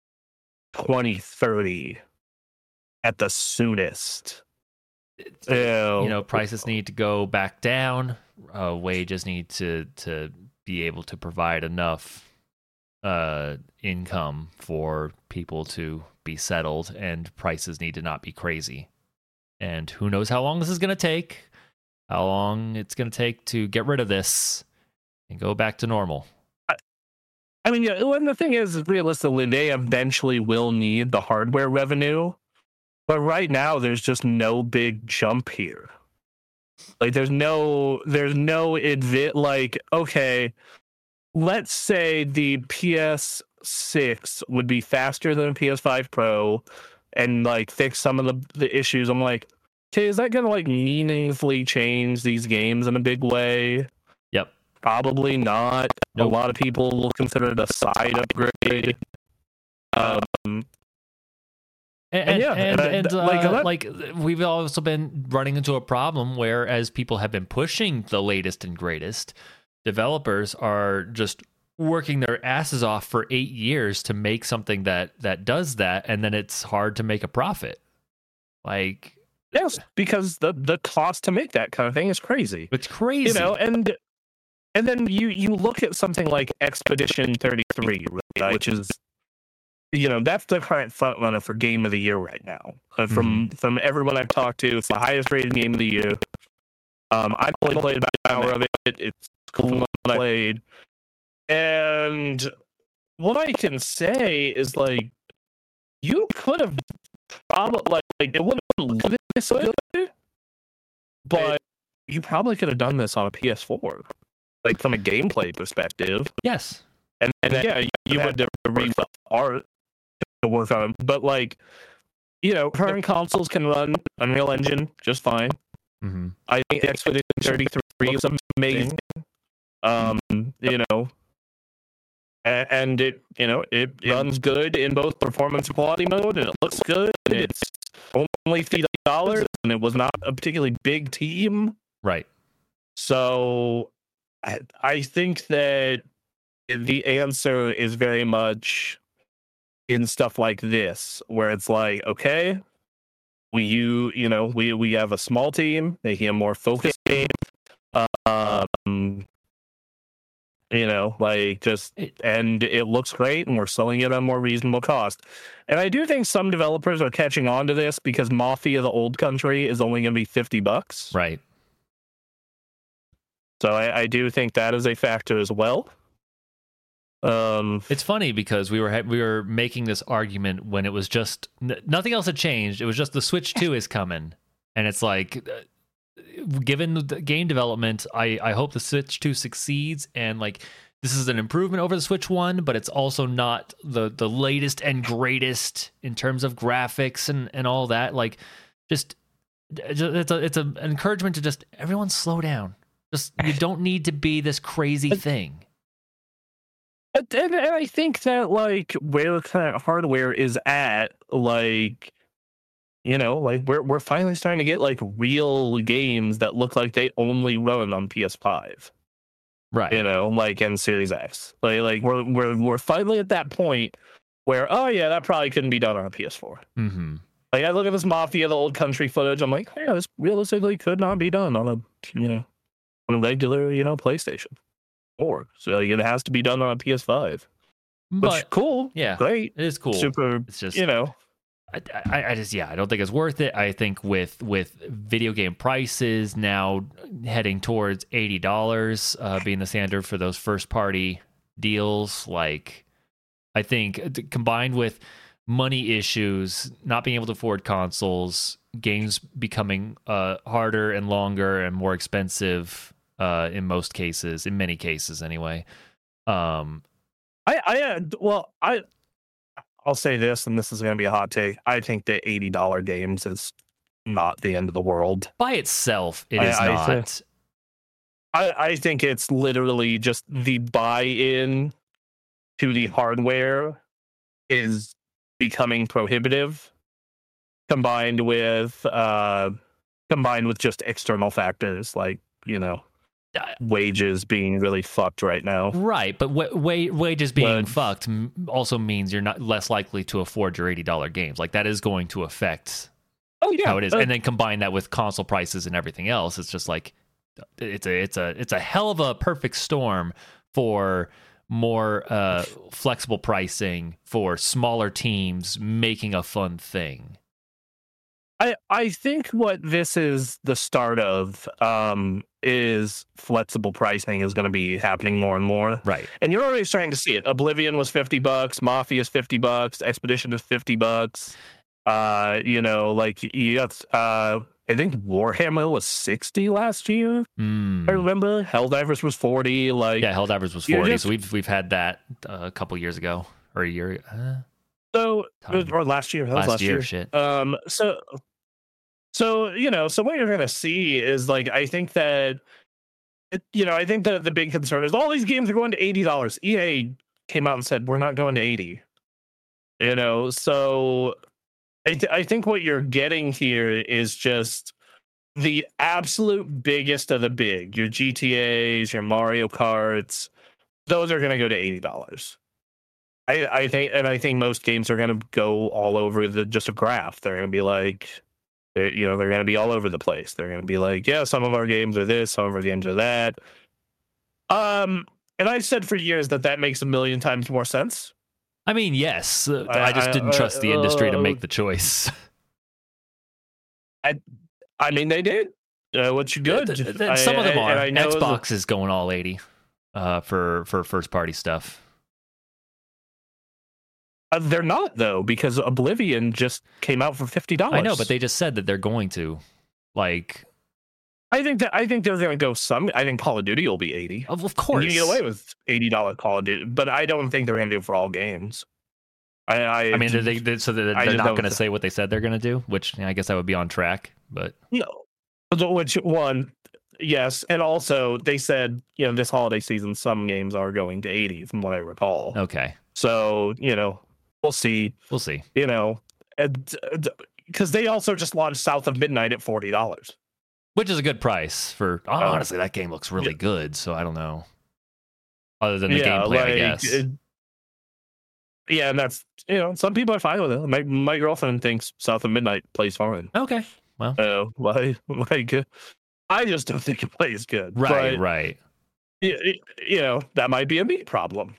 2030 at the soonest. You know, prices need to go back down. Wages need to be able to provide enough income for people to be settled, and prices need to not be crazy. And who knows how long this is going to take, how long it's going to take to get rid of this and go back to normal. I mean, yeah, and the thing is, realistically, they eventually will need the hardware revenue. But right now, there's just no big jump here. Like, there's no like, okay, let's say the PS6 would be faster than the PS5 Pro and like fix some of the issues. I'm like, okay, is that gonna like meaningfully change these games in a big way? Yep. Probably not. Nope. A lot of people will consider it a side upgrade. Like we've also been running into a problem where, as people have been pushing the latest and greatest, developers are just working their asses off for 8 years to make something that does that, and then it's hard to make a profit. Like, yes, because the cost to make that kind of thing is crazy. It's crazy, you know. And then you look at something like Expedition 33, right, which is, you know, that's the current front runner for Game of the Year right now. From everyone I've talked to, it's the highest rated Game of the Year. I've only played about an hour of it. It's cool when I played. And what I can say is, like, you could have probably, like it wouldn't look this good, but you probably could have done this on a PS4, like from a gameplay perspective. Yes. And yeah, you would have to read the art to work on it. But, like, you know, current consoles can run Unreal Engine just fine. Mm-hmm. I think Expedition 33 is amazing. You know, and it, you know, it runs good in both performance and quality mode, and it looks good. And it's only $50, and it was not a particularly big team. Right. So I think that the answer is very much in stuff like this, where it's like, okay, we have a small team, making a more focused game. You know, like, and it looks great, and we're selling it at a more reasonable cost. And I do think some developers are catching on to this, because Mafia: The Old Country is only going to be $50. Right. So I do think that is a factor as well. It's funny because we were making this argument when it was just nothing else had changed. It was just the Switch 2 is coming, and it's like, given the game development, I hope the Switch 2 succeeds, and like, this is an improvement over the Switch 1, but it's also not the latest and greatest in terms of graphics and all that. Like, it's an encouragement to just everyone slow down. Just, you don't need to be this crazy thing. And I think that, like, where kind of hardware is at, like, you know, like, we're finally starting to get like real games that look like they only run on PS5, right? You know, like, in Series X. Like we're finally at that point where, oh yeah, that probably couldn't be done on a PS4. Mm-hmm. Like, I look at this Mafia: The Old Country footage, I'm like, yeah, this realistically could not be done on a regular, you know, PlayStation 4. So, like, it has to be done on a PS5. But which, cool, yeah, great, it is cool, super. It's just, you know. I just, I don't think it's worth it. I think with video game prices now heading towards $80 being the standard for those first party deals, like, I think combined with money issues, not being able to afford consoles, games becoming harder and longer and more expensive in many cases anyway. I'll say this, and this is going to be a hot take. I think the $80 games is not the end of the world. By itself, it is not. I think it's literally just the buy-in to the hardware is becoming prohibitive, combined with just external factors like, wages being really fucked right now. Right, but wages being fucked also means you're not less likely to afford your $80 games. Like, that is going to affect how it is. And then combine that with console prices and everything else. It's just like it's a hell of a perfect storm for more flexible pricing for smaller teams making a fun thing. I think what this is the start of is flexible pricing is going to be happening more and more. Right. And you're already starting to see it. Oblivion was $50, Mafia is $50, Expedition is $50. I think Warhammer was $60 last year. I remember Helldivers was $40. Helldivers was $40. So we've had that a couple years ago or a year. Or last year. Last year. Shit. So what you're gonna see is I think that the big concern is all these games are going to $80. EA came out and said we're not going to 80. So I think what you're getting here is just the absolute biggest of the big. Your GTAs, your Mario Karts, those are gonna go to $80. I think most games are gonna go all over just a graph. They're gonna be they're going to be all over the place. They're going to be some of our games are this, some of our games are that. And I've said for years that makes a million times more sense. I mean, yes. I just didn't trust the industry to make the choice. I mean, they did. What you good? Some of them are. Xbox is going all 80 for first party stuff. They're not, though, because Oblivion just came out for $50. I know, but they just said that they're going to. I think they're going to go some. I think Call of Duty will be 80. Of course. You can get away with $80 Call of Duty, but I don't think they're going to do it for all games. They're not going to say what they said they're going to do, which I guess I would be on track, but. No. Which one, yes. And also, they said, this holiday season, some games are going to 80, from what I recall. Okay. So, we'll see. We'll see. Because they also just launched South of Midnight at $40, which is a good price for. Honestly, that game looks really good. So I don't know. Other than the gameplay, I guess. And that's some people are fine with it. My girlfriend thinks South of Midnight plays fine. Okay, well, I just don't think it plays good. Right. That might be a me problem.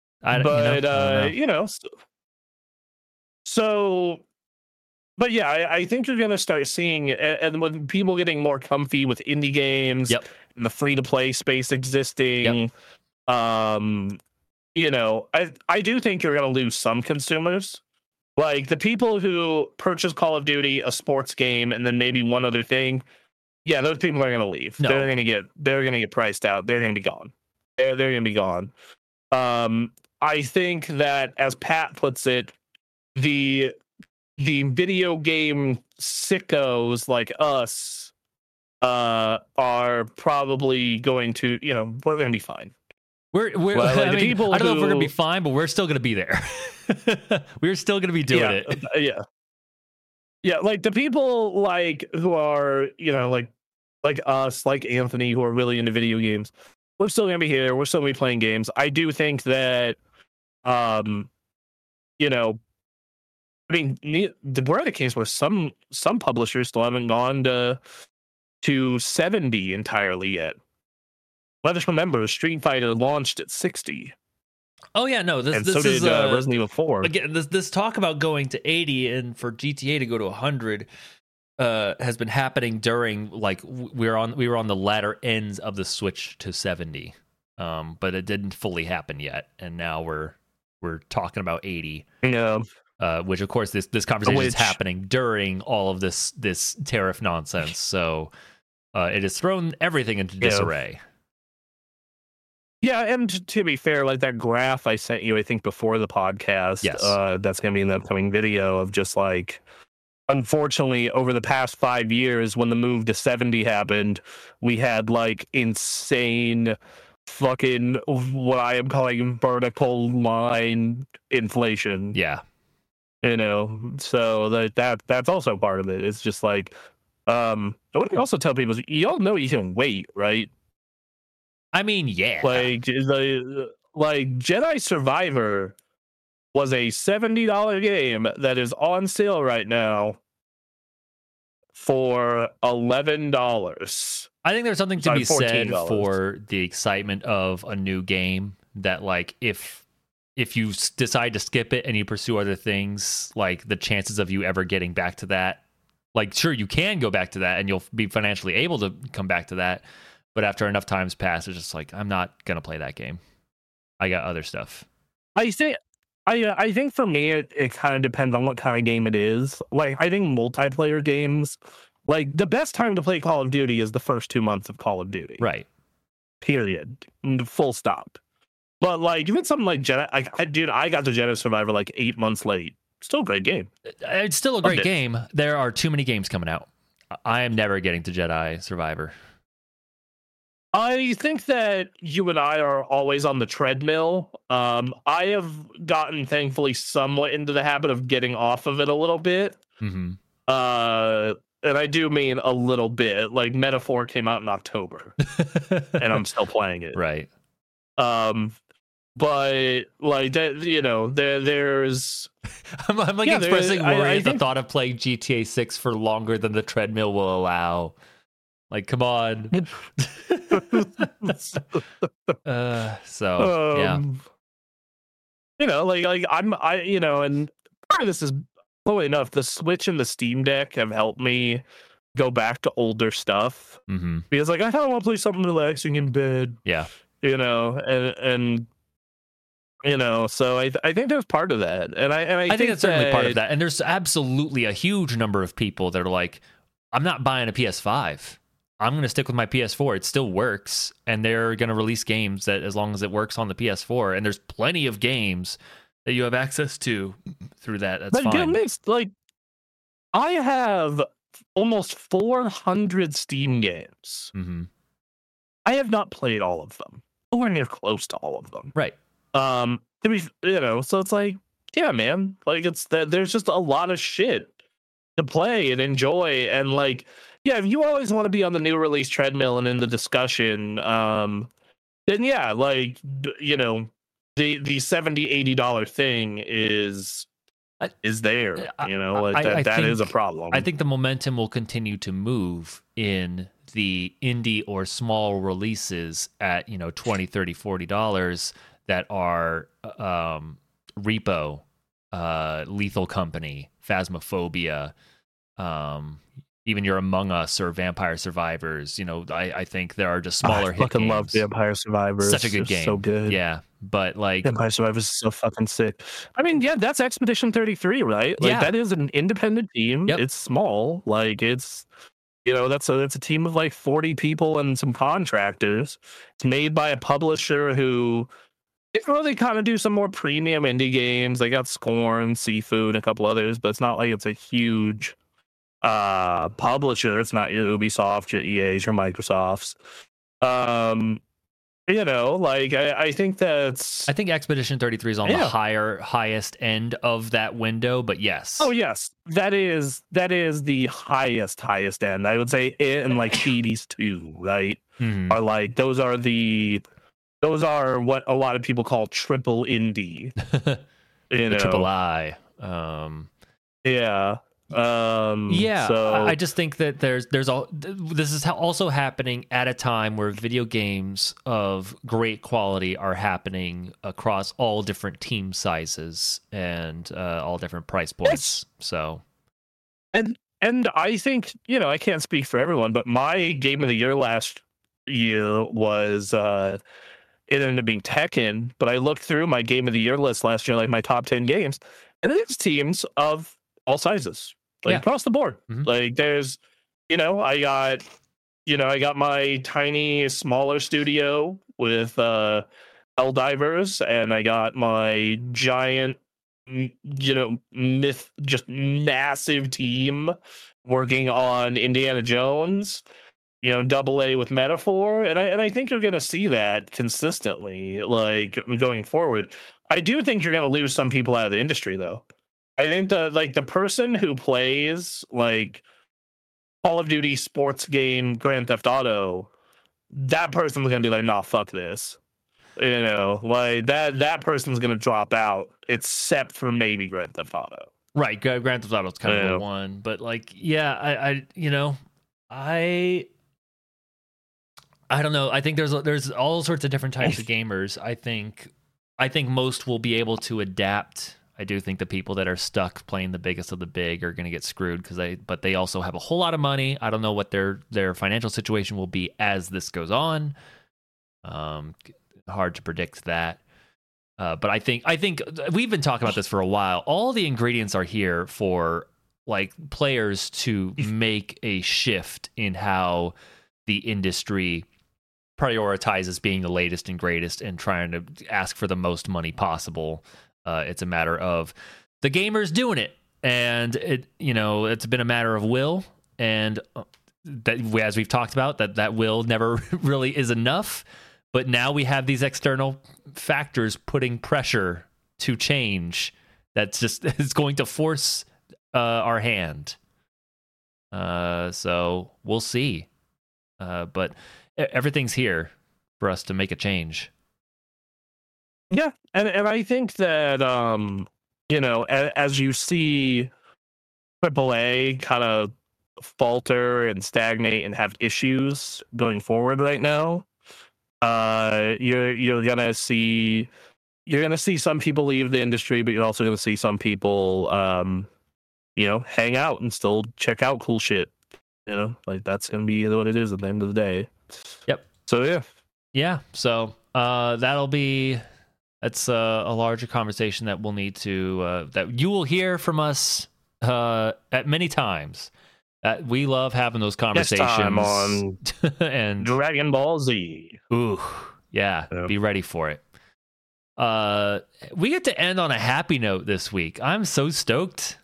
But yeah, I think you're going to start seeing, and with people getting more comfy with indie games, and the free-to-play space existing, I do think you're going to lose some consumers. The people who purchase Call of Duty, a sports game, and then maybe one other thing, those people are going to leave. No. They're going to get priced out. They're going to be gone. They're going to be gone. I think that, as Pat puts it, the video game sickos like us are probably going to, we're going to be fine. I don't know if we're going to be fine, but we're still going to be there. We're still going to be doing it. Yeah, the people who are, like us, like Anthony, who are really into video games, we're still going to be here. We're still going to be playing games. I do think that, we're at a case where some publishers still haven't gone to 70 entirely yet. Let us remember, Street Fighter launched at 60. Oh yeah, no, this so is did Resident Evil 4. Again, this talk about going to 80 and for GTA to go to 100 has been happening during we were on the latter ends of the switch to 70, but it didn't fully happen yet, and now we're talking about 80. Yeah. Which of course this conversation is happening during all of this tariff nonsense, so it has thrown everything into disarray. Yeah, and to be fair, like that graph I sent you, I think before the podcast, Yes. That's going to be in the upcoming video of just like, unfortunately, over the past 5 years, when the move to 70 happened, we had like insane fucking what I am calling vertical line inflation. Yeah. You know, so that's also part of it. It's just like, I want to also tell people, you all know you can wait, right? I mean, yeah. Like Jedi Survivor was a $70 game that is on sale right now for $11. I think there's something to be said $14. for the excitement of a new game that, like, if you decide to skip it and you pursue other things, like the chances of you ever getting back to that, like, sure, you can go back to that and you'll be financially able to come back to that. But after enough times pass, it's just like, I'm not going to play that game. I got other stuff. I think for me, it kind of depends on what kind of game it is. Like, I think multiplayer games, like, the best time to play Call of Duty is the first 2 months of Call of Duty. Right. Period. Full stop. But, like, even something like Jedi, I got to Jedi Survivor like 8 months late. Still a great game. It's still a great game. There are too many games coming out. I am never getting to Jedi Survivor. I think that you and I are always on the treadmill. I have gotten, thankfully, somewhat into the habit of getting off of it a little bit. Mm-hmm. And I do mean a little bit. Like, Metaphor came out in October, and I'm still playing it. Right. But like that, you know, there's. I'm like expressing worry at the thought of playing GTA 6 for longer than the treadmill will allow. Like, come on. Yeah. You know, you know, and part of this is probably enough. The Switch and the Steam Deck have helped me go back to older stuff because, like, I thought I want to play something relaxing in bed. Yeah. You know, and you know, so I think there's part of that, and I think that's certainly part of that. And there's absolutely a huge number of people that are like, I'm not buying a PS5. I'm going to stick with my PS4. It still works, and they're going to release games that, as long as it works on the PS4, and there's plenty of games that you have access to through that. That's fine. Like, I have almost 400 Steam games. Mm-hmm. I have not played all of them. Nowhere near close to all of them. Right. To be, you know, so it's like, yeah, man, like, it's that there's just a lot of shit to play and enjoy, and like, yeah, if you always want to be on the new release treadmill and in the discussion, then yeah, like, you know, the $70-$80 thing is there, you know, like that is a problem. I think the momentum will continue to move in the indie or small releases at, you know, $20, $30, $40 that are Repo, Lethal Company, Phasmophobia, even your Among Us or Vampire Survivors. You know, I think there are just smaller hit games. I fucking love Vampire Survivors. Such a good game. So good. Yeah, but like Vampire Survivors is so fucking sick. I mean, yeah, that's Expedition 33, right? Like, that is an independent team. Yep. It's small. Like, it's, you know, that's a team of like 40 people and some contractors. It's made by a publisher who, they kind of do some more premium indie games. They got Scorn, Seafood, and a couple others, but it's not like it's a huge publisher. It's not your Ubisoft, your EAs, your Microsofts. You know, like, I think Expedition 33 is on the highest end of that window, but yes. Oh yes, that is the highest end. I would say it and like Hades 2, right? Are like those are what a lot of people call triple indie. You know, triple I. Yeah. So I just think that this is also happening at a time where video games of great quality are happening across all different team sizes and all different price points. Yes. So, and I think, you know, I can't speak for everyone, but my game of the year last year was it ended up being Tekken. But I looked through my game of the year list last year, like my top 10 games, and it's teams of all sizes. Like, across the board. Like, there's, you know, I got my tiny, smaller studio with Helldivers, and I got my giant, just massive team working on Indiana Jones. Double A with Metaphor, and I think you're going to see that consistently, like going forward. I do think you're going to lose some people out of the industry, though. I think the person who plays like Call of Duty, sports game, Grand Theft Auto, that person's going to be like, nah, fuck this. Like that person's going to drop out, except for maybe Grand Theft Auto. Right, Grand Theft Auto's kind of the one, but like, yeah, I don't know. I think there's all sorts of different types of gamers. I think most will be able to adapt. I do think the people that are stuck playing the biggest of the big are going to get screwed but they also have a whole lot of money. I don't know what their financial situation will be as this goes on. Hard to predict that. But I think we've been talking about this for a while. All the ingredients are here for like players to make a shift in how the industry prioritizes being the latest and greatest and trying to ask for the most money possible. It's a matter of the gamers doing it, and it's been a matter of will, and that, as we've talked about, that will never really is enough. But now we have these external factors putting pressure to change. That's just it's going to force our hand. So we'll see. But everything's here for us to make a change. Yeah, and I think that as you see AAA kind of falter and stagnate and have issues going forward right now, you're gonna see some people leave the industry, but you're also gonna see some people hang out and still check out cool shit. Like that's gonna be what it is at the end of the day. Yep. So yeah. So that's a larger conversation that we'll need to that you will hear from us at many times. We love having those conversations. Next time on and Dragon Ball Z. Ooh, yeah. Be ready for it. We get to end on a happy note this week. I'm so stoked.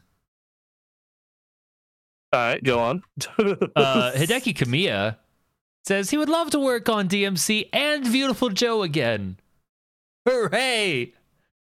All right, go on. Hideki Kamiya says he would love to work on DMC and Beautiful Joe again. Hooray!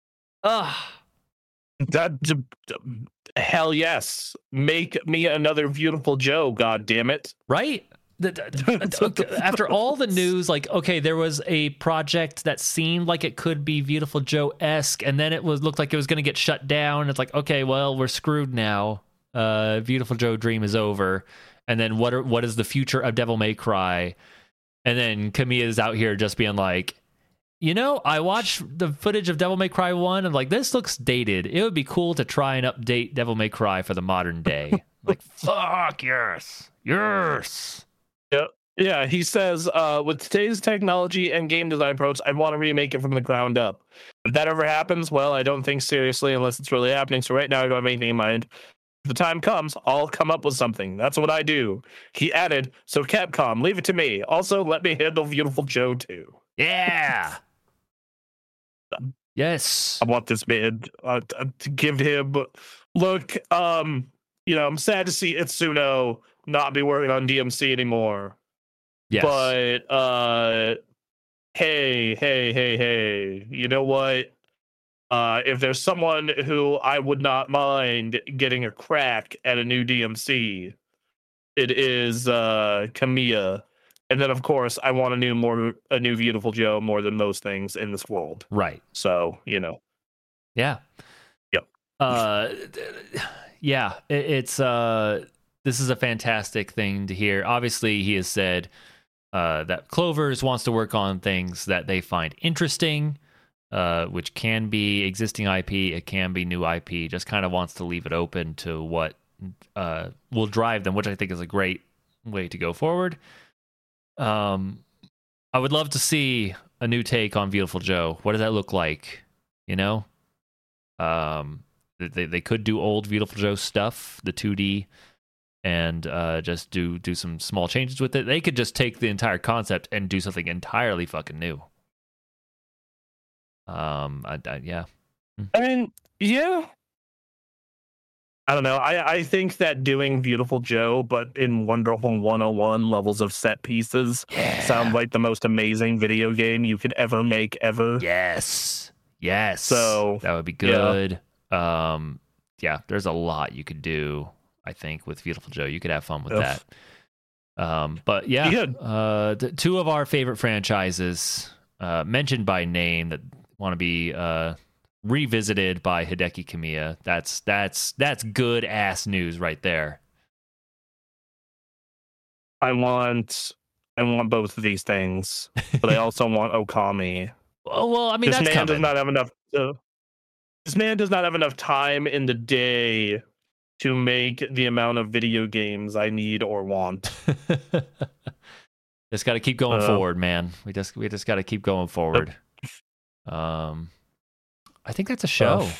Hell yes. Make me another Beautiful Joe, god damn it. Right? After all the news, like, okay, there was a project that seemed like it could be Beautiful Joe-esque, and then looked like it was going to get shut down. It's like, okay, well, we're screwed now. Beautiful Joe dream is over. And then what is the future of Devil May Cry? And then Kamiya's out here just being like, I watched the footage of Devil May Cry 1. I'm like, this looks dated. It would be cool to try and update Devil May Cry for the modern day. Like, fuck yes. Yes. Yeah, he says, with today's technology and game design approach, I want to remake it from the ground up. If that ever happens, well, I don't think seriously unless it's really happening. So right now, I don't have anything in mind. If the time comes, I'll come up with something. That's what I do. He added, so Capcom, leave it to me. Also, let me handle Beautiful Joe too. Yeah. Yes. I want this man to give him... Look, I'm sad to see Itsuno not be working on DMC anymore. Yes. But, hey, you know what? If there's someone who I would not mind getting a crack at a new DMC, it is Kamiya. And then, of course, I want a new Beautiful Joe more than most things in this world. Right. So, Yeah. Yep. Yeah. It's this is a fantastic thing to hear. Obviously, he has said that Clovers wants to work on things that they find interesting, which can be existing IP, it can be new IP. Just kind of wants to leave it open to what will drive them, which I think is a great way to go forward. I would love to see a new take on Beautiful Joe. What does that look like? They could do old Beautiful Joe stuff, the 2D, and just do some small changes with it. They could just take the entire concept and do something entirely fucking new. Yeah. I mean, yeah. I don't know. I think that doing Beautiful Joe, but in Wonderful 101 levels of set pieces, sound like the most amazing video game you could ever make ever. Yes. So that would be good. Yeah, there's a lot you could do, I think, with Beautiful Joe. You could have fun with that. But yeah, two of our favorite franchises mentioned by name that want to be revisited by Hideki Kamiya. That's good ass news right there. I want both of these things, but I also want Okami. Well, I mean, this that's man coming. does not have enough. This man does not have enough time in the day to make the amount of video games I need or want. Just got to keep going forward, man. We just got to keep going forward. I think that's a show.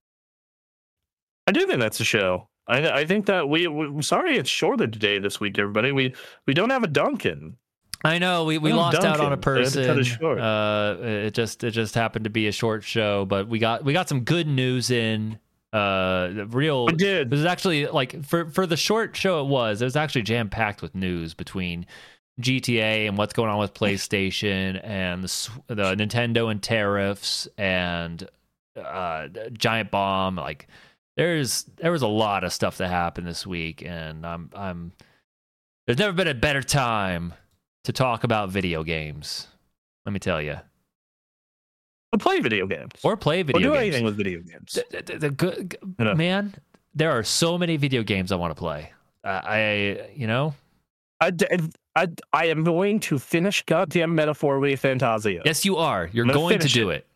I do think that's a show. I think that we sorry it's shorter today this week, everybody. We don't have a Duncan. I know we lost out on a person. It just happened to be a short show, but we got some good news in. We did. It was actually like for the short show it was actually jam packed with news between GTA and what's going on with PlayStation and the Nintendo and tariffs and Giant Bomb. Like there was a lot of stuff that happened this week, and there's never been a better time to talk about video games. Let me tell you. Or play video games. Or play video games. Or do anything with video games. Man, there are so many video games I want to play. I am going to finish goddamn Metaphor Fantasia. Yes, you are. You're going to do it.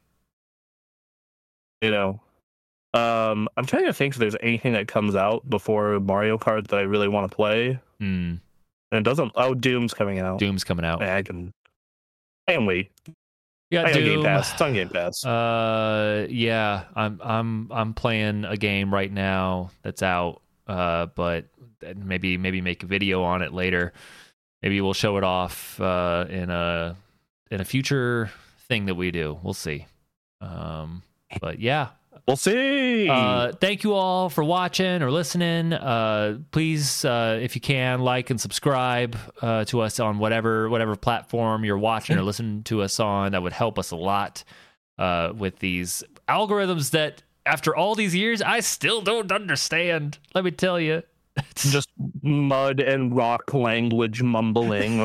I'm trying to think if there's anything that comes out before Mario Kart that I really want to play. And it doesn't. Oh, Doom's coming out. I can wait. You got Doom. Game Pass. It's on Game Pass. Yeah, I'm playing a game right now that's out. But maybe make a video on it later. Maybe we'll show it off in a future thing that we do. We'll see. But yeah. We'll see. Thank you all for watching or listening. Please, if you can, like and subscribe to us on whatever platform you're watching or listening to us on. That would help us a lot with these algorithms that, after all these years, I still don't understand. Let me tell you. Just mud and rock language mumbling.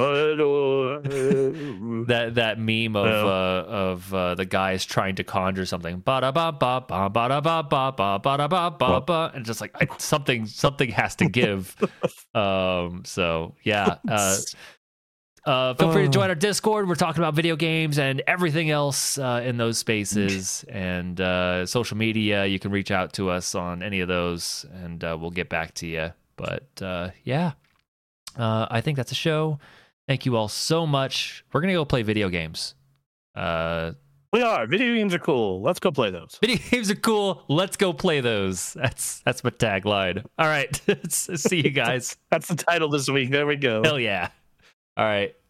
that meme of the guys trying to conjure something, and just like something has to give. So yeah. Feel free to join our Discord. We're talking about video games and everything else in those spaces, and social media. You can reach out to us on any of those, and we'll get back to you. But yeah, I think that's a show. Thank you all so much. We're gonna go play video games. We are. Video games are cool. Let's go play those. Video games are cool. Let's go play those. That's my tagline. All right. See you guys. That's the title this week. There we go. Hell yeah. All right.